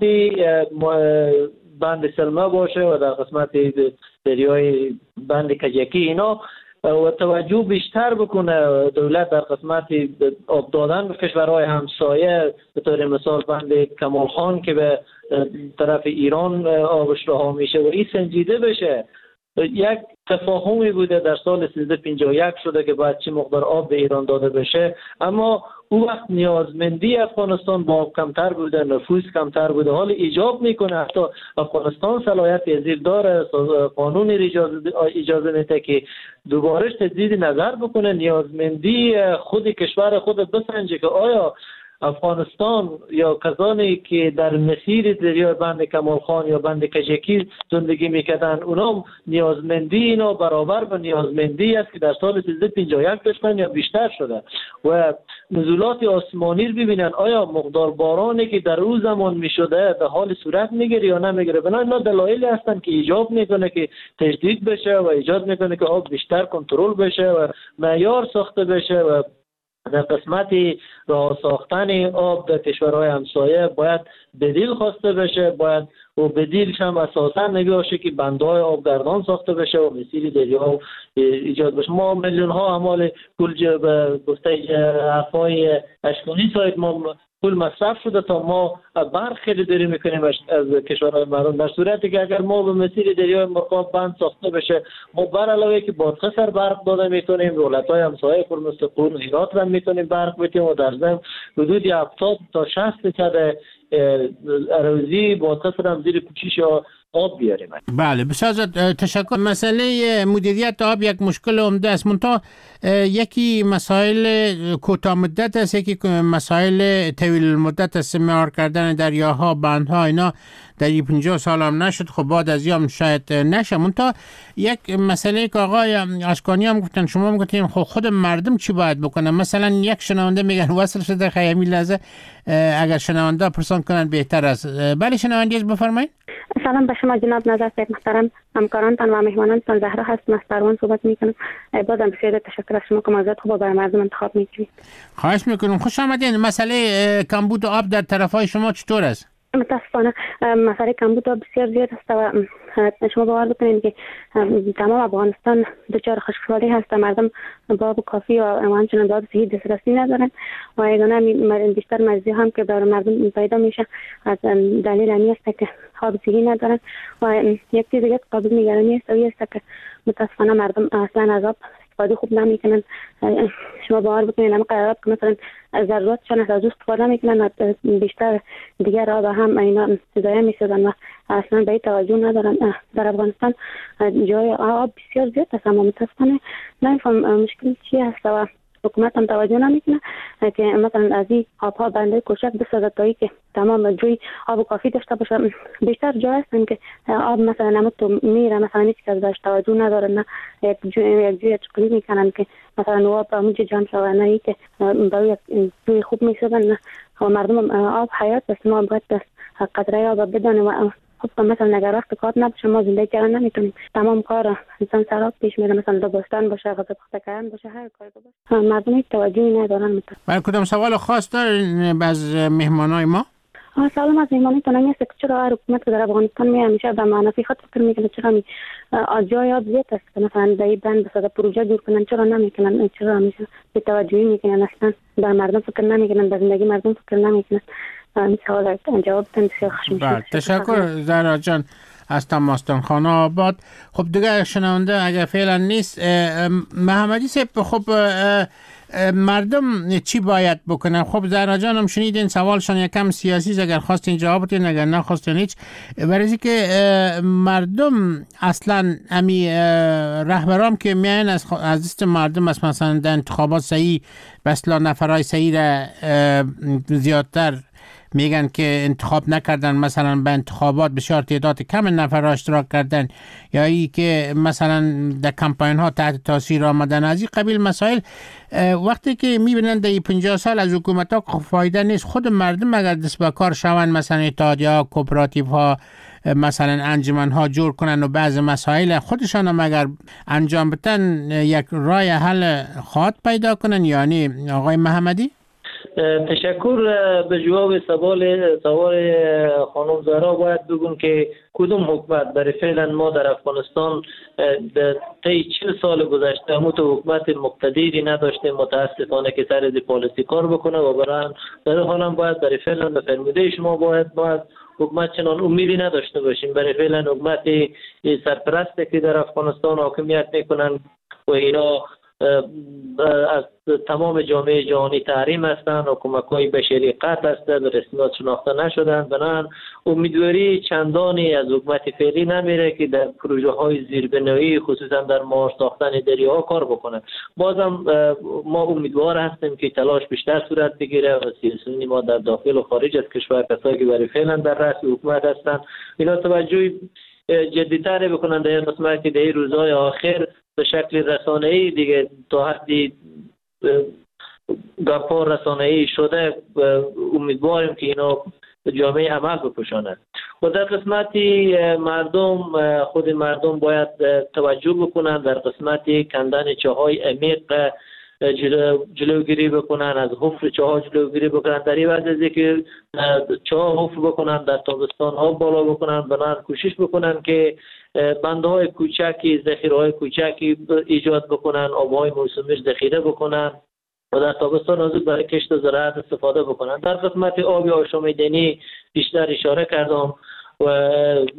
بند سلمه باشه و در قسمت دریای بند کجکی اینا و توجه بیشتر بکنه دولت در قسمت آب دادن به کشورهای همسایه. به طور مثال بند کمال خان که به طرف ایران آبش رها میشه و این سنجیده بشه. یک تفاهمی بوده در سال سیزده پنجاه و یک شده که باید چه مقدار آب به ایران داده بشه، اما او وقت نیازمندی افغانستان با آب کمتر بوده، نفوس کمتر بوده. حال ایجاب میکنه حتی افغانستان صلاحیت پذیر داره، قانون اجازه میده که دوباره تجدید نظر بکنه، نیازمندی خود کشور خود بسنجه که آیا افغانستان یا کسانی که در مسیر دریای بند کمال خان یا بند کجکی زندگی میکردن اونا نیازمندی اینا برابر با نیازمندی است که در سال سیزده پنجاه و یک داشتن یا بیشتر شده و نزولات آسمانی رو ببینن آیا مقدار بارانی که در اون زمان میشده به حال صورت میگیره یا نمیگیره. بنابراین اینا دلایلی هستن که ایجاب میکنه که تجدید بشه و ایجاد میکنه که آب بیشتر کنترل بشه و معیار ساخته بشه و در قسمت راه ساختن آب در کشورهای همسایه باید بدیل خواسته بشه، باید و بدیلش هم اساسا نباشه که بندهای آبگردان ساخته بشه و مسیر دریا ایجاد بشه. ما میلیون ها اموال پول به گفته حرفای اشکانی صاحب ما پول مصرف شده تا ما برق خیلی داری میکنیم از کشورهای مردم، در صورتی که اگر ما به مسیر دریای مرغاب بند ساخته بشه ما بر علاوه که بادغیس سر برق داده میتونیم ولایت‌های همسایه پر مثل قم و هرات را میتونیم برق بدیم و در ضمن حدود هفتاد تا شصت درصد اراضی بادغیس را زیر پوشش آب بیاریم. بله بسیار تشکر. مسئله مدیریت آب یک مشکل عمده است، منتها یکی مسائل کوتاه مدت است، یکی مسائل طویل المدت است. معیار کردن دریاها، بندها اینا در پنجاه سال هم نشد، خب بعد از یام شاید نشه. منتها یک مسئله که آقای اشکانی هم گفتن شما میگفتین خب خود مردم چی باید بکنن؟ مثلا یک شنونده میگن وصل شده خیلی لحظه اگر شنونده پرسان کنن بهتر است. بله شنونده بفرمایید. سلام به شما جناب نظر صاحب محترم، همکارانتان و مهمانانتان. زهرا هستم از پروان صحبت میکنم. بازم بسیار تشکر از شما که موضوعات خوب برای مردم انتخاب میکنید. خواهش میکنم. خوش آمدین. مسئله کمبود آب در طرفای شما چطور است؟ متاسفانه مسئله کمبود آب بسیار زیاد است و شما باور بکنید که تمام افغانستان دچار خشکسالی هست. مردم با آب کافی و همچنین به آب صحی دسترسی ندارند و یگانه بیشتر مرضی هم که برای مردم پیدا میشه از دلیل همین است که آب صحی ندارند و یک چیز دیگه قابل نگرانی است و این است که متاسفانه مردم اصلا از آب استفاده خوب نمیکنن. شما باور بکنید هم قرارات که مثلا ضرورتشان از استفاده نمیکنن و بیشتر دیگر آب هم اینا ضایع میسازن و اصلا به این توجه ندارن. در افغانستان جای آب بسیار زیاد است اما متاسفانه نمیفهم مشکل چی هست و حکومت هم توجه نمیکنه که مثلا از این آبها بنده کوچک بسازد تایی که تمام جوی آب کافی داشته باشه. بیشتر جا هستن که آب مثلا نمود تو میره، مثلا هیچ کس بهش توجه نداره، نه یک جوی یک جوی چکلی میکنن که مثلا آب همونجا جمع شوه، نه ای که برای یک جوی خوب میسازن. نه مردم آب حیات است، ما باید قدره آب بدانیم و خب مثلا اگر وقت کار نباشه ما زندگی کردن نمیتونیم. تمام کار انسان سراب پیش میره، مثلا لباستان باشه، غذا پخته کردن باشه، هر کاری باشه مردم هیچ توجهی ندارن. برای کدام سوال خاص دارین از مهمانای ما؟ سلام از مهمانیتون این است که چرا هر حکومت که در افغانستان می همیشه به منافع خود فکر میکنه، چرا می جای آب زیاد است که مثلا در این بند بسازه پروژه جور کنن، چرا نمیکنن؟ چرا همیشه به توجهی میکنن؟ اصلا در مردم فکر نمیکنن، در زندگی مردم فکر نمیکنن. این سوال جواب تن بسیار خوش میشه. تشکر زهرا جان از تماستان خانه آباد. خب دیگه شنونده اگر فعلا نیست، محمدی صاحب خب مردم چی باید بکنن؟ خب زهرا جان هم شنیدین سوالشان یکم سیاسی، اگر خواستین جواب بدین، اگر نخواستین هیچ. برای که مردم اصلا امی رهبران که میان از از دست مردم است، مثلا در انتخابات صحیح بسلا نفرای صحیح را زیادتر میگن که انتخاب نکردن، مثلا به انتخابات بسیار تعداد کم نفر اشتراک کردن، یا ای که مثلا در کمپاین ها تحت تاثیر آمدن، از این قبیل مسائل. وقتی که میبینن در پنجاه سال از حکومت ها فایده نیست، خود مردم اگر دست به کار شون، مثلا اتحادیه ها، کوپراتیو ها، مثلا انجمن ها جور کنن و بعض مسائل خودشان هم اگر انجام بدن، یک راه حل خواهد پیدا کنن. یعنی آقای محمدی تشکر. به جواب سوال سوال خانم زهرا باید بگم که کدوم حکومت برای فعلا ما در افغانستان در طی چهل سال گذشته همون تو حکومت مقتدری نداشته متاسفانه که سر دی پالیسی کار بکنه و برای در حال هم باید برای فعلا به فرموده شما باید باید حکومت چنان امیدی نداشته باشیم. برای فعلا حکومت سرپرسته که در افغانستان حاکمیت میکنن و اینا از تمام جامعه جهانی تحریم هستند و کمک‌های بشری قطع هستند، به رسمیت شناخته نشدند. بنابراین امیدواری چندانی از حکومت فعلی نمیره که در پروژه های زیربنایی خصوصا در مهار ساختن دریاها کار بکنه. بازم ما امیدوار هستیم که تلاش بیشتر صورت بگیره و سیاسیون ما در داخل و خارج از کشور، کسایی که برای فعلا در رأس حکومت هستند، اینا توجه جدی‌تر بکنن در این قسمت که در روزهای آخر به شکل رسانه‌ای دیگه تا حدی گپ‌ها رسانه‌ای شده. امیدواریم که اینا جامعه عمل بپوشانه. و در قسمتی مردم، خود مردم باید توجه بکنن در قسمتی کندن چاهای عمیق جلو جلوگیری بکنن، از حفر چاه جلوگیری بکنن. در این وجه که چاه حفر بکنن، در تابستان آب بالا بکنن، بنابراین کوشش بکنن که بنده های کوچکی، ذخیره های کوچکی ایجاد بکنن، آبهای موسمی ذخیره بکنن و در تابستان از برای کشت و زراعت استفاده بکنن. در قسمت آب آشامیدنی بیشتر اشاره کردم و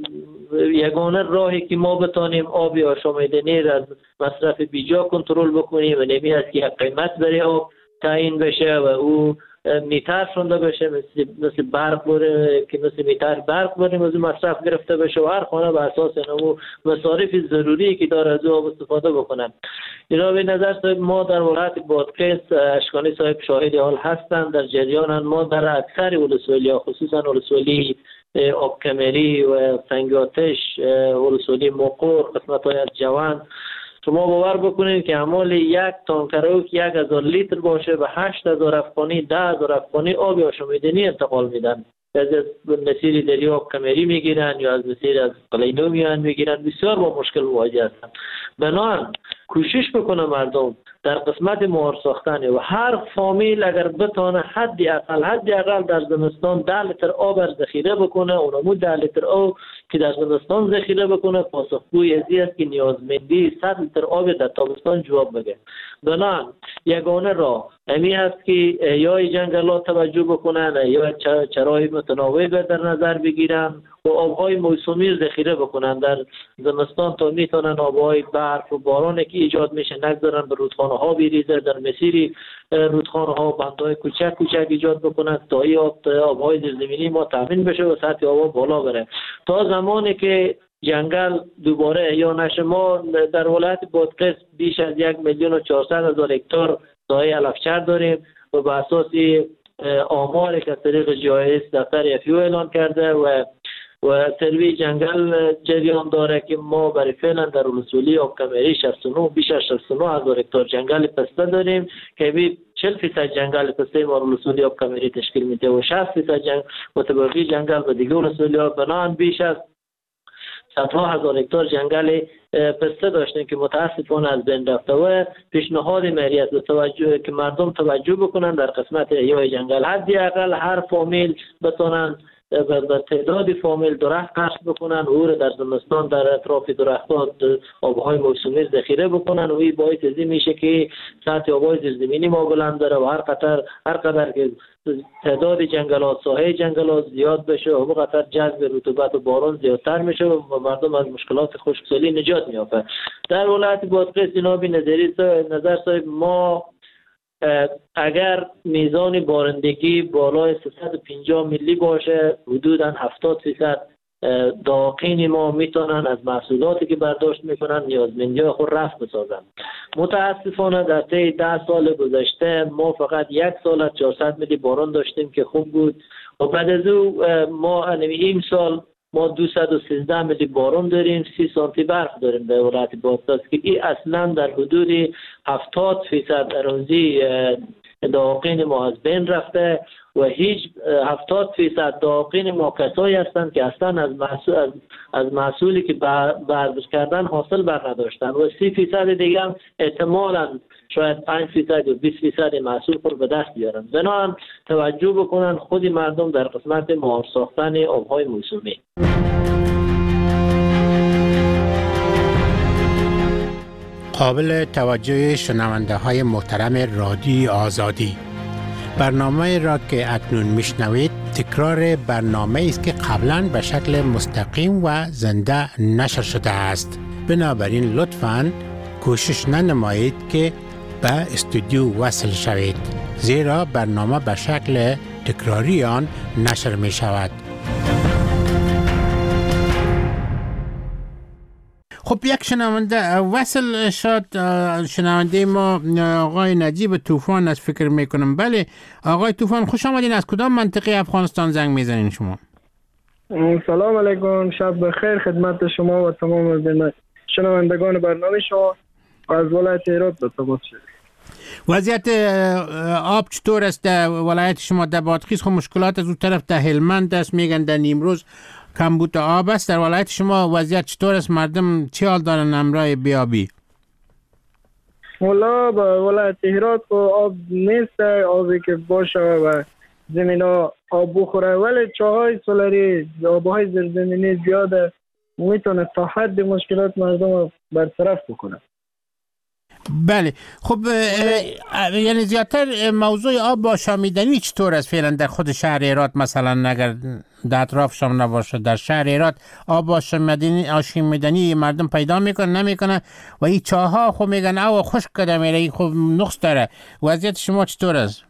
یگانه راهی که ما بتانیم آب آشامیدنی را از مصرف بیجا کنترل بکنیم و نمی است که یک قیمت برای آب تعیین بشه و او میتر شونده بشه، مثل مثل برق بره که مثل میتر برق بریم از مصرف گرفته بشه و هر خانه به اساس نمو مصارف ضروری که داره از آب استفاده بکنن. اینا به نظر صاحب ما در ولایت بادغیس، اشکانی صاحب شاهد حال هستند، در جریان ما در اکثر ولسوالی‌ها خصوصا ولسوالی آبکمری و سنگ آتش، ولسوالی مقر، قسمت‌های از جوان، شما باور بکنید که اعمال یک تانکر که یک هزار لیتر باشه و هشت هزار افغانی، ده هزار افغانی آب آشامیدنی انتقال میدن. از مسیر دریا آبکمری میگیرن یا از مسیر از قلینو میان میگیرن، بسیار با مشکل مواجه هستن. بنابراین کوشش بکنه مردم در قسمت مهار ساختن و هر فامیل اگر بتانه حدی اقل حدی اقل در زمستان ده لیتر آب ذخیره بکنه، اونمو ده لیتر آب که در زمستان ذخیره بکنه پاسخگوی ازی است که نیازمندی صد لیتر آب در تابستان جواب بده. بنابراین یگانه راه امی است که یا جنگلات توجه بکنن یا چرای متنوع در نظر بگیرن و آبهای موسمی ذخیره بکنن. در زمستان تا میتونن آبهای برف و باران که ایجاد میشه نگذارن به رودخانه ها بریزه، در مسیر رودخانه ها بندهای کوچک کوچک ایجاد بکنن تا این آب آبهای زیرزمینی ما تامین بشه و سطح آب بالا بره. تا زمانی که جنگل دوباره احیا نشه، ما در ولایت بادغیس بیش از یک میلیون و چهارصد هزار هکتار سایه علفچر داریم و به اساس آماری که طریق جی آی اس دفتر اف یو اعلان کرده و و سروی جنگل جریان داره که ما برای فعلا در ولسوالی آب کمری شصت و نه بیش از شصت و نه هزار هکتار جنگل پسته داریم که بی چهل فیصد جنگل پسته ما ولسوالی آب کمری تشکیل میده و شصت فیصد جنگ متبقی جنگل به دیگه ولسوالی آب بنان بیش از صدها هزار هکتار جنگل پسته داشتیم که متاسفانه از بین رفته و پیشنهاد مری است توجه که مردم توجه بکنن در قسمت احیای جنگل حداقل هر فامیل بتونن به تعداد فامیل درخت قصد بکنن او را در زمستان در اطراف درختان آبهای موسمی ذخیره بکنن و این باعث این میشه که سطح آبهای زیرزمینی ما بلند داره و هر قطر هر قدر که تعداد جنگلات ساحه جنگلات زیاد بشه و قطر جذب رطوبت و باران زیادتر میشه و مردم از مشکلات خشکسالی نجات میافته. در ولایت بادغیس جناب نظری نظر صاحب ما اگر میزان بارندگی بالای سیصد و پنجاه میلی باشه حدوداً هفتاد درصد داقین ما میتونن از محصولاتی که برداشت میکنن نیازمندی خود رفع بسازن. متاسفانه در طی ده سال گذشته ما فقط یک سال از چهارصد میلی باران داشتیم که خوب بود و بعد از او ما این سال ما دویست و سیزده میلی باران داریم، سی سانتی برف داریم در ولایت بادغیس که این اصلا در حدود هفتاد فیصد اراضی داقین ما از بین رفته و هیچ هفتاد فیصد داقین ما کسایی هستند که اصلا از محصول از, از محصولی که برداشت کردن حاصل بر نداشتن و سی فیصد دیگه هم احتمالاً شاید پنج فیصد یا بیست فیصد محصول خود به دست بیارن. بنابراین توجه بکنن خودی مردم در قسمت مهار ساختن آبهای موسمی. قابل توجه شنونده های محترم رادیوی آزادی، برنامه را که اکنون میشنوید تکرار برنامه است که قبلا به شکل مستقیم و زنده نشر شده است. بنابراین لطفاً کوشش ننمایید که به استودیو وصل شوید، زیرا برنامه به شکل تکراری آن نشر می شود. خب یک شنونده وصل شد، شنونده ما آقای نجیب طوفان از فکر میکنم. بله آقای طوفان خوش آمدین. از کدام منطقه افغانستان زنگ میزنین شما؟ سلام علیکم، شب بخیر خدمت شما و تمام شنوندگان برنامه شما. از ولایت هرات به تماس شدید. وضعیت آب چطور است در ولایت شما؟ در بادغیس خب مشکلات از اون طرف در هلمند است، میگن در نیمروز کمبود آب است. در ولایت شما وضعیت چطور است؟ مردم چی حال دارن امرای بیابی؟ والا با ولایت هرات آب نیست، آبی که باشه و زمین ها آب بخوره، ولی چاهای سولاری آبهای زیرزمینی زیاده میتونه تا حد مشکلات مردم برطرف بکنه. بله خب یعنی زیادتر موضوع آب با آشامیدنی چطور است فعلا در خود شهر هرات؟ مثلا اگر در اطراف شما نباشه در شهر هرات آب با آشامیدنی مردم پیدا میکنن نمیکنن و این چاها خب میگن او خشک کرده میره، خب نقص داره. وضعیت شما چطور است؟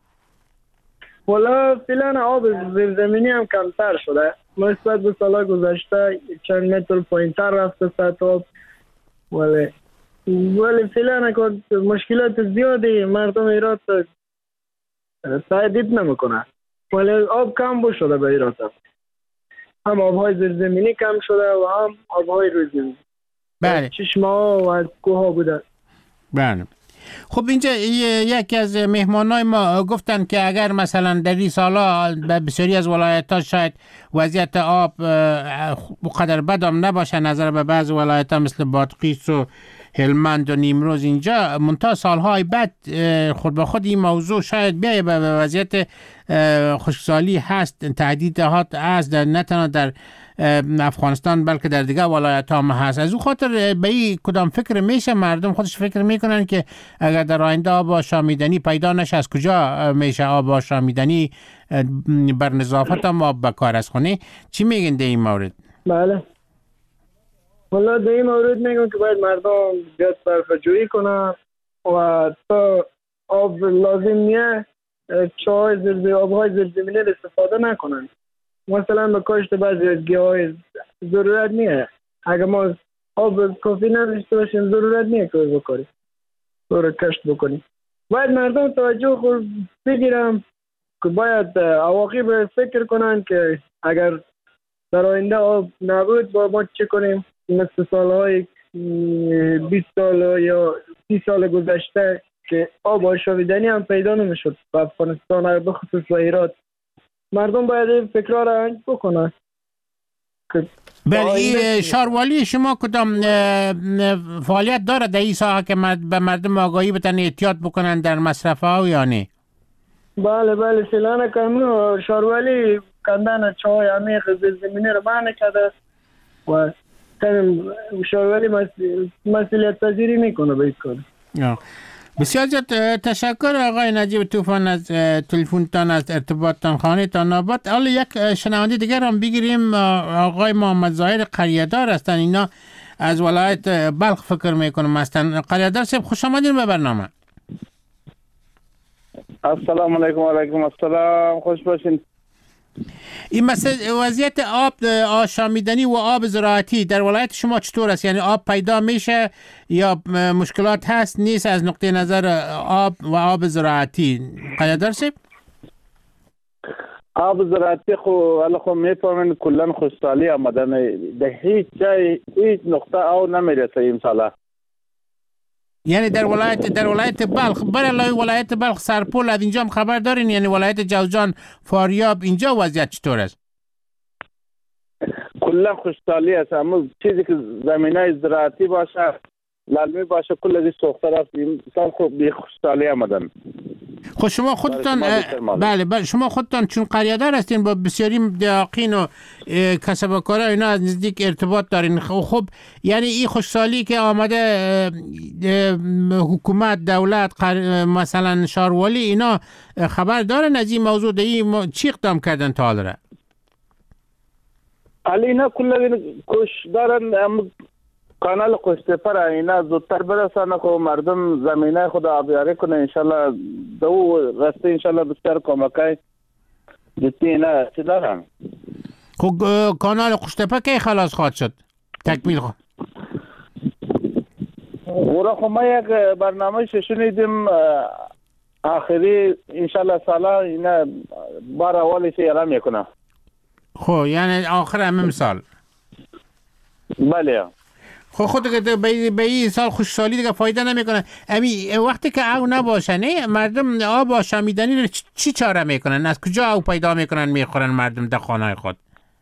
والا فعلا آب زیرزمینی هم کمتر شده نسبت به سال گذشته، چند متر پایینتر رفته سطح آب، ولی ولی فعلا مشکلات زیادی مردم هرات تهدید نمیکنه، ولی آب کم بود شده به هرات، هم آبهای زیرزمینی کم شده و هم آبهای روی زمین. بله چشمه ها و از کوه ها بوده. بله خب اینجا یکی از مهمانای ما گفتن که اگر مثلا در این سالا به بسیاری از ولایت‌ها شاید وضعیت آب بقدر بدم نباشه نظر به بعض ولایت‌ها مثل بادغیس و هلمند و نیمروز، اینجا منتها سالهای بعد خود به خود این موضوع شاید بیایه به وضعیت خشکسالی هست، تهدیدات هست در نه تنها در افغانستان بلکه در دیگه ولایت هم هست. از اون خاطر به این کدام فکر میشه؟ مردم خودش فکر میکنن که اگر در آینده آب آشامیدنی پیدا نشه از کجا میشه آب آشامیدنی بر نظافت هم آب بکار از خونه؟ چی میگن در این مورد؟ بله والا در این مورد میگن که باید مردم زیاد صرفه جویی کنن و تا آب لازم نیه چای زیرزمینی آبهای زیرزمینی استفاده نکنن. مثلا به کاشت بعضی از گیاهای ضرورت نیه، اگر ما آب کافی نداشته باشیم ضرورت نیه که بکاریم، دور کشت بکنیم. باید مردم توجه خود بگیرم که باید عواقب فکر کنن که اگر در آینده آب نبود با ما چه کنیم، مثل سالهای بیست سال یا سی سال گذشته که آب آشامیدنی هم پیدا نمیشد و افغانستان به خصوص و ایران. مردم باید این فکرها را بکنن. بله، شاروالی شما کدام فعالیت داره در این ساحه که به مردم آگاهی بتن احتیاط بکنن در مصرف ها یا نه؟ بله بله سیلانه کامو شاروالی کندن چای عمیق زیرزمینی رو معنی کرده و شاروالی مسئولیت پذیری میکنه به این کار. بسیار زیاد تشکر آقای نجیب طوفان از تلفنتان، از ارتباطتان، خانه تان آباد. حالا یک شنونده دیگر هم بگیریم. آقای محمد ظاهر قریه‌دار هستن، اینا از ولایت بلخ فکر میکنم هستن. قریه‌دار صاحب خوش آمدین به برنامه. السلام علیکم. و علیکم السلام، خوش باشین. این مسئله وضعیت آب آشامیدنی و آب زراعتی در ولایت شما چطور است؟ یعنی آب پیدا میشه یا مشکلات هست نیست از نقطه نظر آب و آب زراعتی؟ قیادر صاحب؟ آب زراعتی خو الان خو میفهمین کلا خوشحالی آمدن در هیچ جای هیچ نقطه آب نمیرسه این ساله. یعنی در ولایت در ولایت بلخ، برای ولایت بلخ سرپل از اینجا هم خبر دارین؟ یعنی ولایت جوزجان، فاریاب، اینجا وضعیت چطور است؟ کلا خوشحالی است، اما چیزی که زمینه زراعتی باشه لازمی باشه کل از سوخته رفت. این سال خوب بی خوشحالی آمدن. خب شما خودتان بله بله شما خودتان چون قریه‌دار هستین با بسیاری دهاقین و کسبکارا اینا از نزدیک ارتباط دارین. خب یعنی این خوشحالی که آمده حکومت، دولت، مثلا شاروالی اینا خبر دارن از این موضوع؟ دی چی اقدام کردن تا حالا؟ علی اینا کلا کوش دارن کانال قشتپر اینا زودتر برسانه که مردم زمینه خود آبیاری کنه. انشالله دو رسته انشالله بسیار کمکای جدی اینا چی دارن. خب کانال قشتپر که خلاص خواهد شد؟ تکمیل خواهد؟ ورا خب ما یک برنامه شنیدیم آخری انشالله ساله اینا بار اولیش اعلام میکنه. خب یعنی آخر همه سال؟ بله. خب خود دیگه به این سال خوشحالی دیگه فایده نمیکنه. امی وقتی که آب نباشه نه مردم آب آشامیدنی رو چی چاره میکنن؟ از کجا آب پیدا میکنن میخورن مردم در خانه خود؟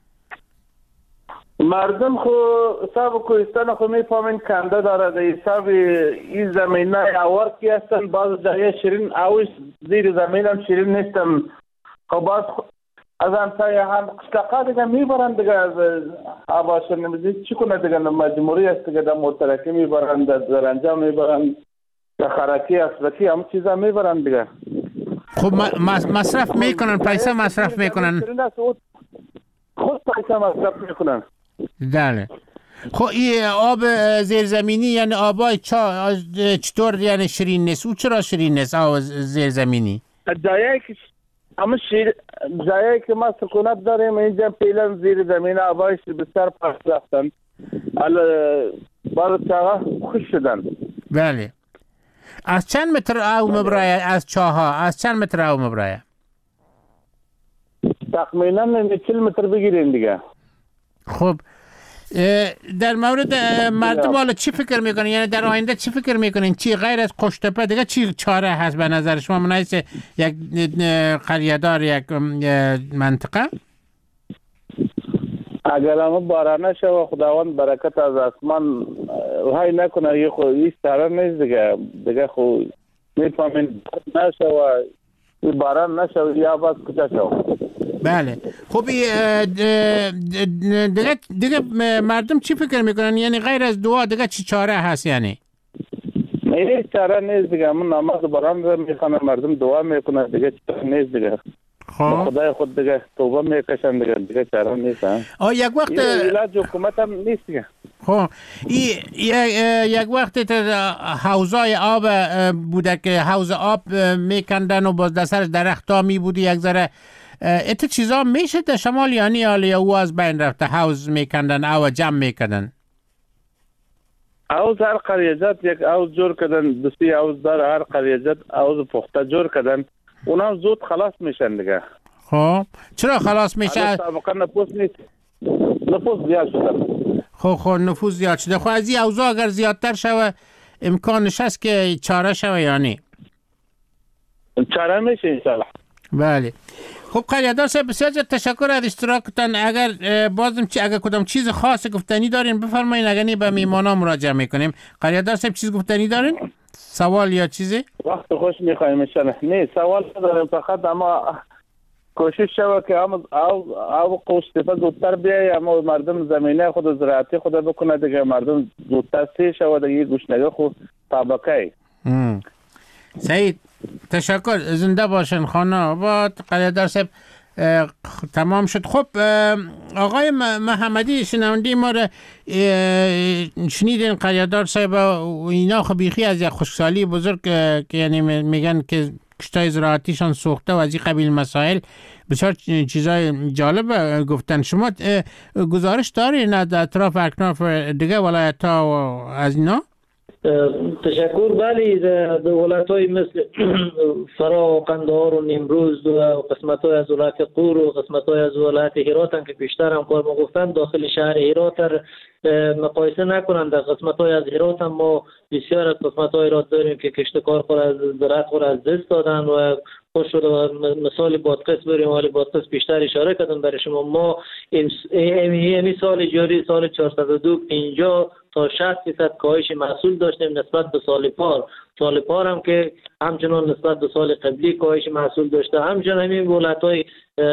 مردم خو حساب کوهستان خو میفهمین کنده داره در حساب این زمینه اوار کی هستن. باز جای شیرین اوش زیر زمین هم شیرین نیستن. خب باز از انتای هم قشتقا دیگه میبرن دیگه از آباشن نمیدید چی کنه دیگه مجموعی است دیگه در مترکی میبرن، در زرنجا میبرن، در خرکی اصلکی هم چیزا میبرن دیگه. خب مصرف میکنن، پیسه مصرف میکنن، خود پیسه مصرف میکنن. بله. خب این آب زیرزمینی یعنی آبای چا چطور یعنی شیرین نیست؟ او چرا شیرین نیست آب زیرزمینی؟ جایی که اما شیر جایی که ما سکونت داریم اینجا پیلن زیر زمین آبایش بسیار پس رفتن. حالا بار چاها خوش شدن. بله. از چند متر آب مبرایه از چاها؟ از چند متر آب مبرایه؟ تقریبا چهل متر بگیرین دیگه. خب در مورد مردم حالا چی فکر میکنین؟ یعنی در آینده چی فکر میکنین؟ چی غیر از قشتپه دیگه چی چاره هست به نظر شما مناسب یک قریه‌دار یک منطقه؟ اگر اما بارانه شو خداوند برکت از آسمان وحی نکنه یه خود این سره نیست دیگه دیگه خود میفهمین نشو باران نشو یا باز کجا شو. بله. خب دیگه دیگه مردم چی فکر میکنن؟ یعنی غیر از دعا دیگه چی چاره هست؟ یعنی هیچ چاره نیست دیگه. من نماز باران رو میخوانم مردم دعا میکنن دیگه چاره نیست دیگه. خب خدای خود دیگه توبه میکشن دیگه دیگه چاره نیست. آه یک وقت علاج حکومت هم نیست دیگه. خب یک وقت حوضای آب بوده که حوض آب میکندن و باز در سر درختا می بودی یک ذره ات چیزا میشه در شمال یعنی حالا او از بین رفته حوض میکندن او جمع میکردن؟ اوز هر قریزت یک اوز جور کردن، دوستی اوز در هر قریزت اوز پخته جور کردن، اونا زود خلاص میشن دیگه. خب چرا خلاص میشه؟ سابقا نفوس نیست، نفوس زیاد شده. خب خب نفوس زیاد شده. خب از این اوضاع اگر زیادتر شوه امکانش هست که چاره شوه یا نه؟ چاره میشه انشالله. بله. خب قریادار صاحب بسیار زیاد تشکر از اشتراکتان. اگر بازم چی اگر کدام چیز خاص گفتنی دارین بفرمایید، اگر نه به میمانا مراجعه میکنیم. قریادار صاحب چیز گفتنی دارین؟ سوال یا چیزی؟ وقت خوش میخوایم انشالله. نه سوال نداریم، فقط اما کوشش شوه که هم او او قوشتفه زودتر بیایی، اما مردم زمینه خود زراعتی خود بکنه دیگه، مردم زودتر سی شوه دیگه گوشنگه خود طبقه. سعید تشکر، زنده باشن. خانه آباد. قریادار صاحب تمام شد. خب آقای محمدی شنونده ما را شنیدین، قریادار صاحب و اینا خب بیخی از یک خشکسالی بزرگ که یعنی میگن که کشتای زراعتیشان سوخته و از این قبیل مسائل بسیار چیزای جالب گفتن. شما گزارش دارین از اطراف اکناف دیگه ولایت ها و از اینا؟ تشکر. بله در ولایت های مثل فرا و قندهار و نیمروز و قسمت های از ولایت قور و قسمت های از ولایت هرات که پیشتر هم کار ما گفتن، داخل شهر هرات مقایسه نکنند. در قسمت های از هرات هم ما بسیار از قسمت های هرات داریم که کشتکار خود از زراعت خود از دست دادن و خوش شده. و مثال بادغیس بریم، حال بادغیس بیشتر اشاره کردم برای شما. ما این سال جاری سال چهارصد و دو پنجاه تا شصت درصد کاهش محصول داشتیم نسبت به سال پار. سال پار هم که همچنان نسبت به سال قبلی کاهش محصول داشته. همچنان همین ولایت‌های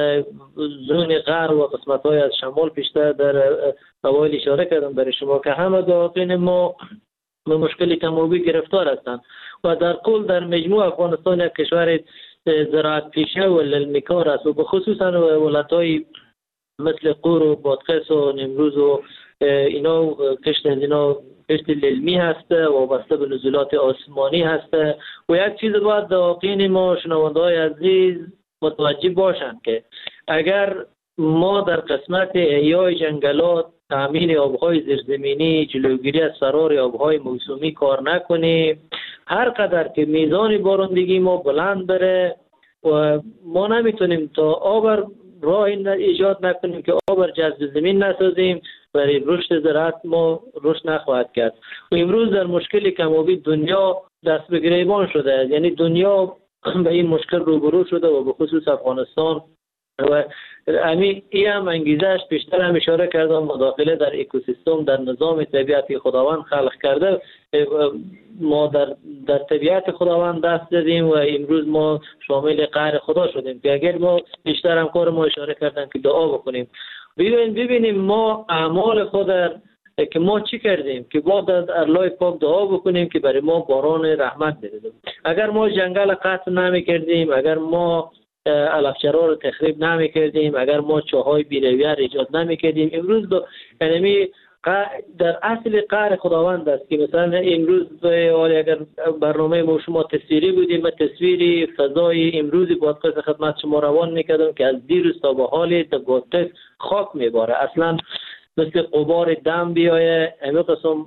زون غرب و قسمت‌های از شمال پیشتر در اوایل اشاره کردم برای شما که همه داخل ما به مشکل کم‌وبی گرفتار هستند و در کل در مجموع افغانستان یک کشور زراعت پیشه و للمیکار است و به خصوصا ولایت‌های مثل قور و بادغیس و نیمروز و اینا کشت اینا کشت للمی هسته و وابسته به نزولات آسمانی هسته. و یک چیز باید داخل ما شنونده‌های عزیز متوجه باشند که اگر ما در قسمت احیای جنگلات، تامین آبهای زیرزمینی، جلوگیری از فرار آبهای موسمی کار نکنیم، هر قدر که میزان بارندگی ما بلند بره و ما نمیتونیم تا آب راه ایجاد نکنیم که آب جذب زمین نسازیم، برای رشد زراعت ما رشد نخواهد کرد. و امروز در مشکل کم‌وبی دنیا دست به گریبان شده، یعنی دنیا به این مشکل روبرو شده و به خصوص افغانستان. و همین این هم انگیزش بیشتر هم اشاره کردم مداخله در اکوسیستم، در نظام طبیعتی خداوند خلق کرده. ما در در طبیعت خداوند دست دادیم و امروز ما شامل قهر خدا شدیم که اگر ما بیشتر هم کار ما اشاره کردن که دعا بکنیم. ببینیم ببینیم ما اعمال خود که ما چی کردیم که ما در الله پاک دعا بکنیم که برای ما باران رحمت بده. اگر ما جنگل قطع نمی کردیم، اگر ما علفچرا رو تخریب نمی کردیم، اگر ما چاهای بی‌رویه ایجاد نمی کردیم، امروز دو یعنی در اصل قهر خداوند است که مثلا امروز اگر برنامه ما شما تصویری بودیم، تصویری فضای امروز بادغیس خدمت شما روان میکردم که از دیروز تا به حال بادغیس خاک میباره، اصلا مثل غبار دم بیایه، همه قسم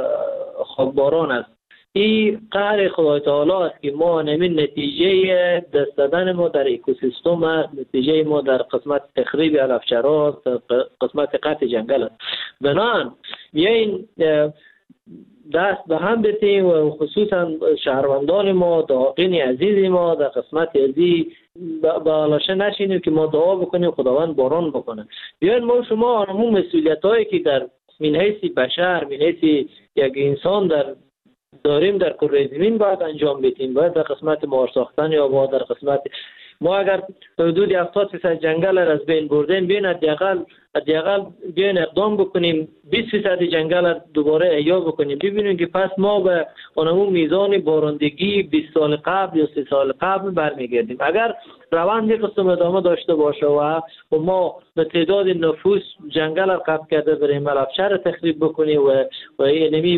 خاکباران است. این قهر خدای تعالی است که ما همین نتیجه دست دادن ما در اکوسیستم است، نتیجه ما در قسمت تخریب علفچرا، قسمت قطع جنگل است. بنابراین بیاین دست به هم بتیم و خصوصا شهروندان ما، داغین عزیز ما در قسمت ازی بالاشه نشینیم که ما دعا بکنیم خداوند باران بکنه. بیاین ما شما همون مسئولیت هایی که در من حیث بشر، من حیث یک انسان در داریم در کره زمین باید انجام بدیم. باید در قسمت مار ساختن یا باید در قسمت ما اگر حدود هفتاد درصد جنگل را از بین بردیم، بین حداقل حداقل بیاین اقدام بکنیم بیست درصد جنگل را دوباره احیا بکنیم. ببینیم که پس ما به اونمون میزان بارندگی بیست سال قبل یا سی سال قبل برمیگردیم. اگر روند قسم ادامه داشته باشه و ما به تعداد نفوس جنگل را قطع کرده بریم علفچر تخریب بکنیم و و اینمی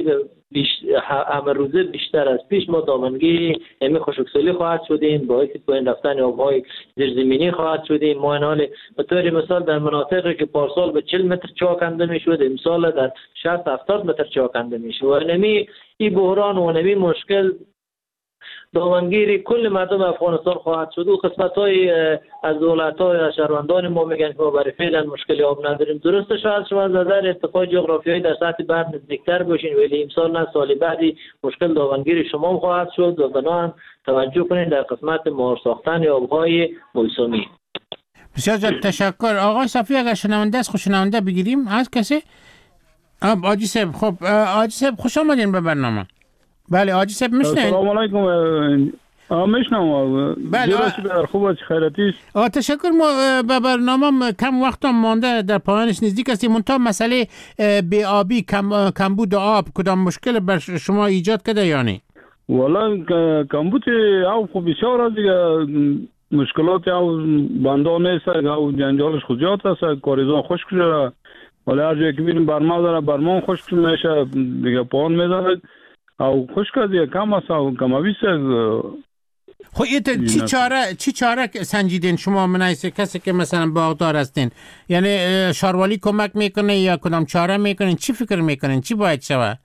بیش همه روزه بیشتر از پیش ما دامنگیر امی خشکسالی خواهد شدیم، باعث پایین رفتن آبهای زیرزمینی خواهد شدیم. ما این حال به طور مثال در مناطقی که پارسال به چهل متر چاه کنده میشد امسال در شصت هفتاد متر چاه کنده میشه و نمی این بحران و نمی مشکل دامنگیری کل مردم افغانستان خواهد شد و قسمت های از دولت های از شهروندان ما میگن که ما برای فعلا مشکلی آب نداریم. درسته شاید شما از نظر ارتفاع جغرافیایی در سطح بحر نزدیکتر باشین ولی امسال نه سال بعدی مشکل دامنگیری شما خواهد شد و بنابراین توجه کنین در قسمت مهار ساختن آبهای موسمی. بسیار زیاد تشکر. آقای صافی اگر شنونده است خوشنونده بگیریم از کسی؟ آب آجی صاحب. خب آجی صاحب خوش آمدین به برنامه. بله آجی صاحب میشنین؟ سلام علیکم. میشنم. بله خوب است خیراتی است. تشکر. ما به برنامه کم وقت مانده در پایانش نزدیک هستیم. منتها مسئله بی آبی کم کمبود آب کدام مشکل بر شما ایجاد کرده یا نه؟ والا کمبود آب خب بسیار است دیگه. مشکلات او بنده نیست او جنجالش خود زیاد است. کاریزان خشک شده ولی هر جایی که میریم برما داره برما خشک میشه دیگه پایان میذاره او خشک دیگه کم است او کمابیست. خب ایت چی چاره چی چاره سنجیدین شما منایسه کسی که مثلا باغدار هستین یعنی شاروالی کمک میکنه یا کدام چاره میکنین چی فکر میکنین چی باید شود؟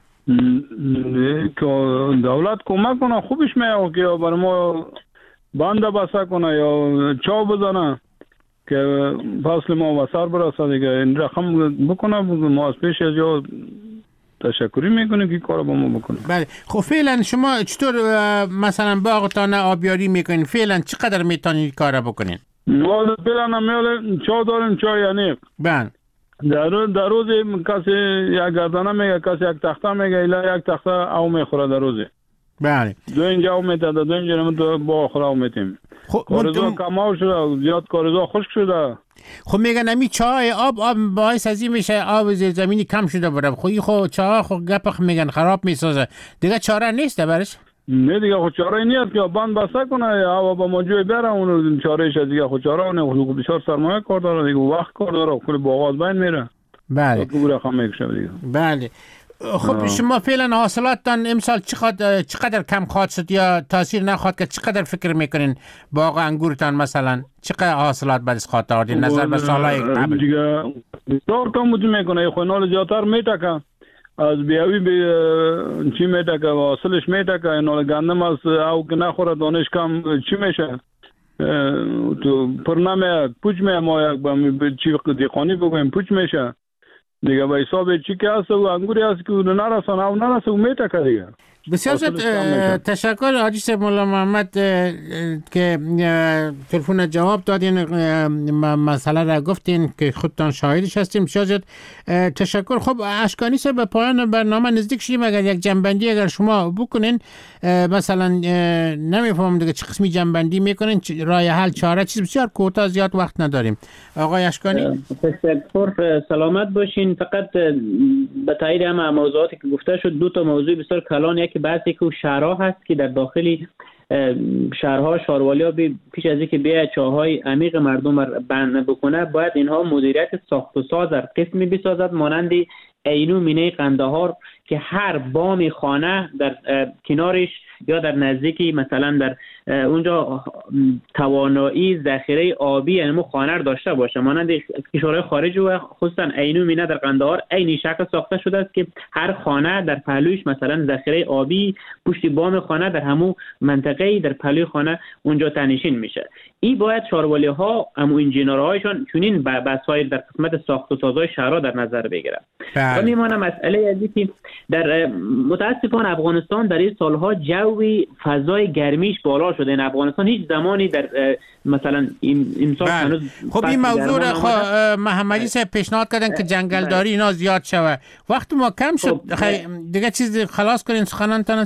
دولت کمک کنه خوبش میاد که برای ما بنده بسته کنه یا چاو بزنه که فصل ما وسر برسه دیگه این رقم بکنه. ما از پیش از جا تشکری میکنیم که کار با ما بکنه. بله. خب فعلا شما چطور مثلا باغتان آبیاری میکنین؟ فعلا چقدر میتونید کار بکنین؟ ما فعلا نمیاله چا داریم چا یعنی بله در در روز کسی یک گردنه میگه کسی یک تخته میگه الا یک تخته او میخوره در روز. بله. دو اینجا او میتاده دو اینجا نمید با خوره او میتیم. خب کارزا کماو شده زیاد کارزا خشک شده. خب میگن امی چای آب آب باعث از این میشه آب زیر زمینی کم شده بره. خب خو چای خو گپ میگن خراب میسازه دیگه چاره نیست برش؟ نه دیگه خود چاره نیست که بند بسته کنه یا با موجود بره اون چارهش دیگه خود چاره اون خود بسیار سرمایه کار داره دیگه وقت کار داره کل باغات بین میره. بله. تو رقم میکشه دیگه. بله. خب آه. شما فعلا حاصلاتتان امسال چقدر چقدر کم خواهد شد یا تاثیر نخواهد که چقدر فکر میکنین باغ انگورتان مثلا چقدر حاصلات برش خواهد آورد نظر به سالهای قبل؟ دیگه بسیار کم بود میکنه خونال زیادتر میتکه از بیاوی بی چی میتکه حاصلش میتکه اینال گندم از او که نخوره دانش کم چی میشه تو پرنامه پوچ میه ما یک چی دیقانی بگویم پوچ میشه دیگه به حساب چی که هست و انگوری هست که نرسان او نرسه و میتکه دیگه. بسیار تشکر حاجی صاحب مولا محمد که تلفن جواب دادین مسئله را گفتین که خودتان شاهدش هستیم. بسیار تشکر. خب اشکانی صاحب به پایان برنامه نزدیک شدیم. اگر یک جنبندی اگر شما بکنین مثلا نمیفهمم دیگه چه قسمی جنبندی میکنین راه حل چاره چیز بسیار کوتاه زیاد وقت نداریم. آقای اشکانی تشکر سلامت باشین. فقط به تایید همه موضوعاتی که گفته شد دو تا موضوع بسیار کلان یک بحثی که شهرها هست که در داخلی شهرها شاروالی ها پیش از اینکه بیاید چاهای عمیق مردم را بند بکنه باید اینها مدیریت ساخت و ساز در قسمی بسازد مانند عینو مینه قندهار که هر بام خانه در کنارش یا در نزدیکی مثلا در اونجا توانایی ذخیره آبی یعنی خانه را داشته باشه مانند کشورهای خارج و خصوصا عینو مینه در قندهار عین شکل ساخته شده است که هر خانه در پهلویش مثلا ذخیره آبی پشت بام خانه در همون منطقه در پهلوی خانه اونجا تنشین میشه. این باید شاروالی ها همون انجینرهایشان چنین بسایر در قسمت ساخت و سازهای شهرها در نظر بگیره. و میمانه مسئله ازی که در متاسفانه افغانستان در این سالها جوی فضای گرمیش بالا شده. این افغانستان هیچ زمانی در مثلا امسال هنوز خب این موضوع را خب محمدی صاحب پیشنهاد کردن که جنگلداری اینا زیاد شوه. وقت ما کم شد. خب دیگه چیز خلاص کنین سخنانتان هست؟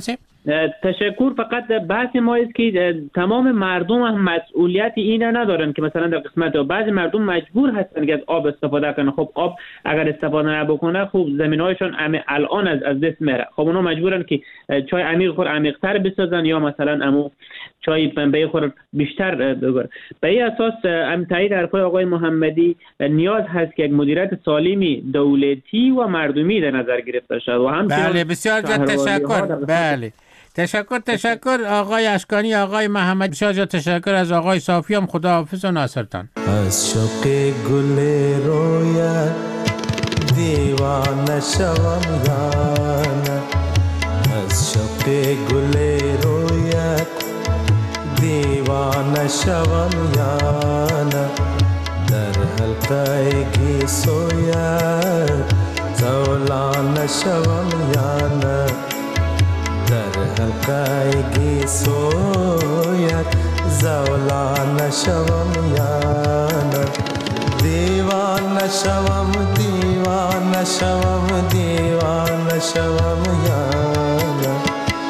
تشکر. فقط بحث ما است که تمام مردم هم مسئولیت اینه ندارن که مثلا در قسمت بعضی مردم مجبور هستن که از آب استفاده کنن. خب آب اگر استفاده نبکنه خب زمین‌هایشون الان از از دست میره. خب اونا مجبورن که چای عمیق خور عمیق‌تر بسازن یا مثلا امو چای پنبه خور بیشتر بگیرن. به این اساس ام تایید حرفای آقای محمدی نیاز هست که یک مدیریت سالمی دولتی و مردمی در نظر گرفته شود و همچنین بله بسیار جد تشکر. بله تشکر تشکر آقای اشکانی، آقای محمد. بسیار جد تشکر از آقای صافی هم. خداحافظ و ناصرتان. از شوق گل رویت دیوانه شوم یانه، از شوق گل رویت دیوانه شوم یانه، در حلقه گیسویت زولانه شوم یانه، در حلقه گیسویت زولانه شوم یانه، دیوانه شوم دیوانه شوم دیوانه شوم یانه.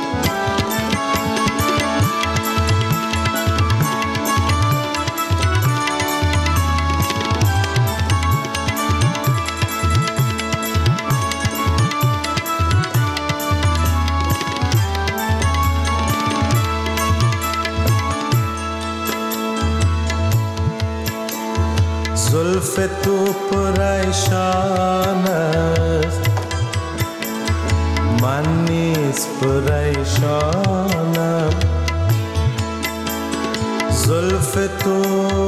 زلف تو پریشان است من نیز پریشانم، زلف تو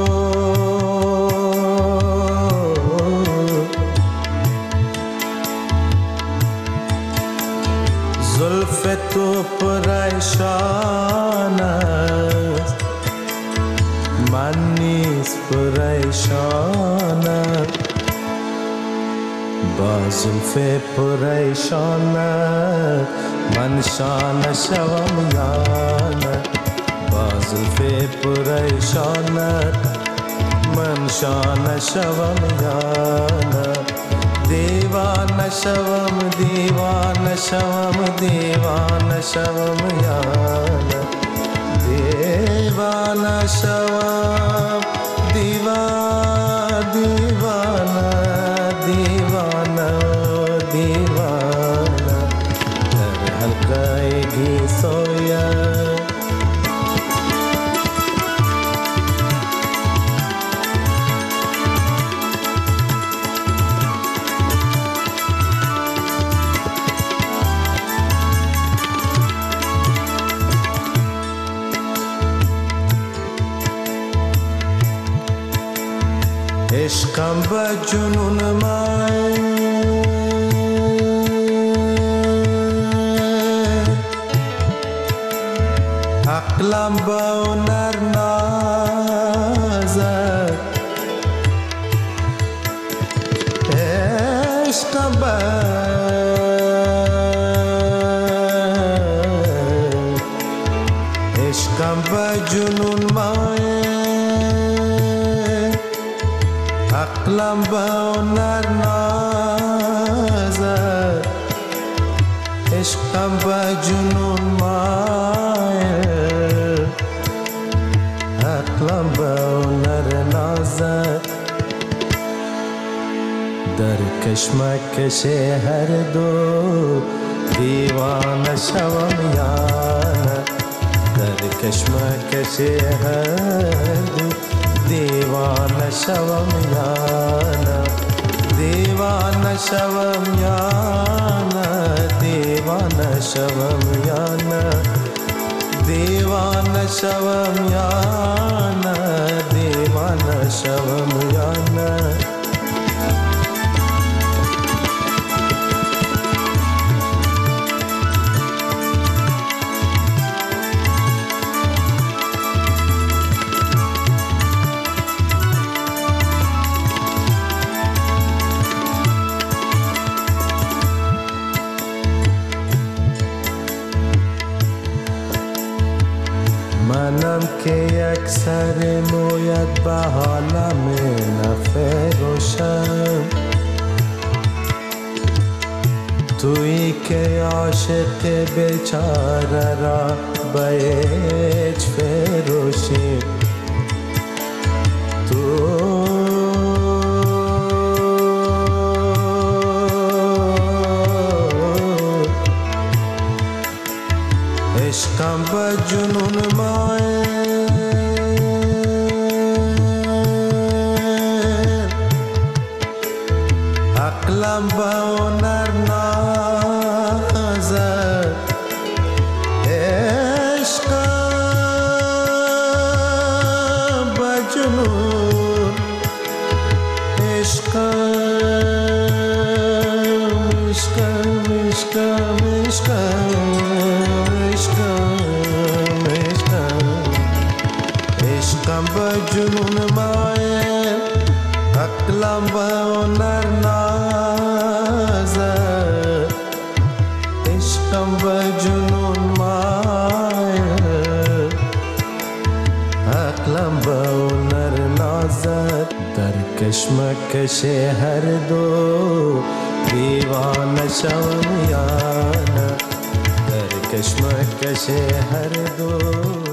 زلف تو پریشان است من نیز پریشانم، با زلف پریشانت من شانه شوم یانه، با زلف پریشانت من شانه شوم یانه، دیوانه شوم دیوانه شوم دیوانه شوم یانه، دیوانه شوم دیوانه دیوانه دیوانه دیوانه، در حلقه گیسویت عشقم به جنون من عقلم به هنر نازد، عشقم به عشقم به جنون من عقلم به هنر نازد، عشقم به جنون مایل عقلم به هنر نازد، در کشمکش هر دو دیوانه شوم یانه، در کشمکش هر دو دیوانه شوم یانه، دیوانه شوم یانه دیوانه شوم یانه، دیوانه شوم یانه دیوانه شوم یانه. منم که یک سر مویت به حالم نفروشم، تویی که عاشق بیچاره را به هیچ فروشی تو عشقم به جنون مایه عقلم به هنر نازد عشقم به جنون عشقم عشقم عشقم عشقم عشقم به جنون مایه عقلم به هنر نازد عشقم به جنون مایه عقلم به هنر نازد در کشمکش هر دو دیوانه شوم یا نه در کشمکش هر دو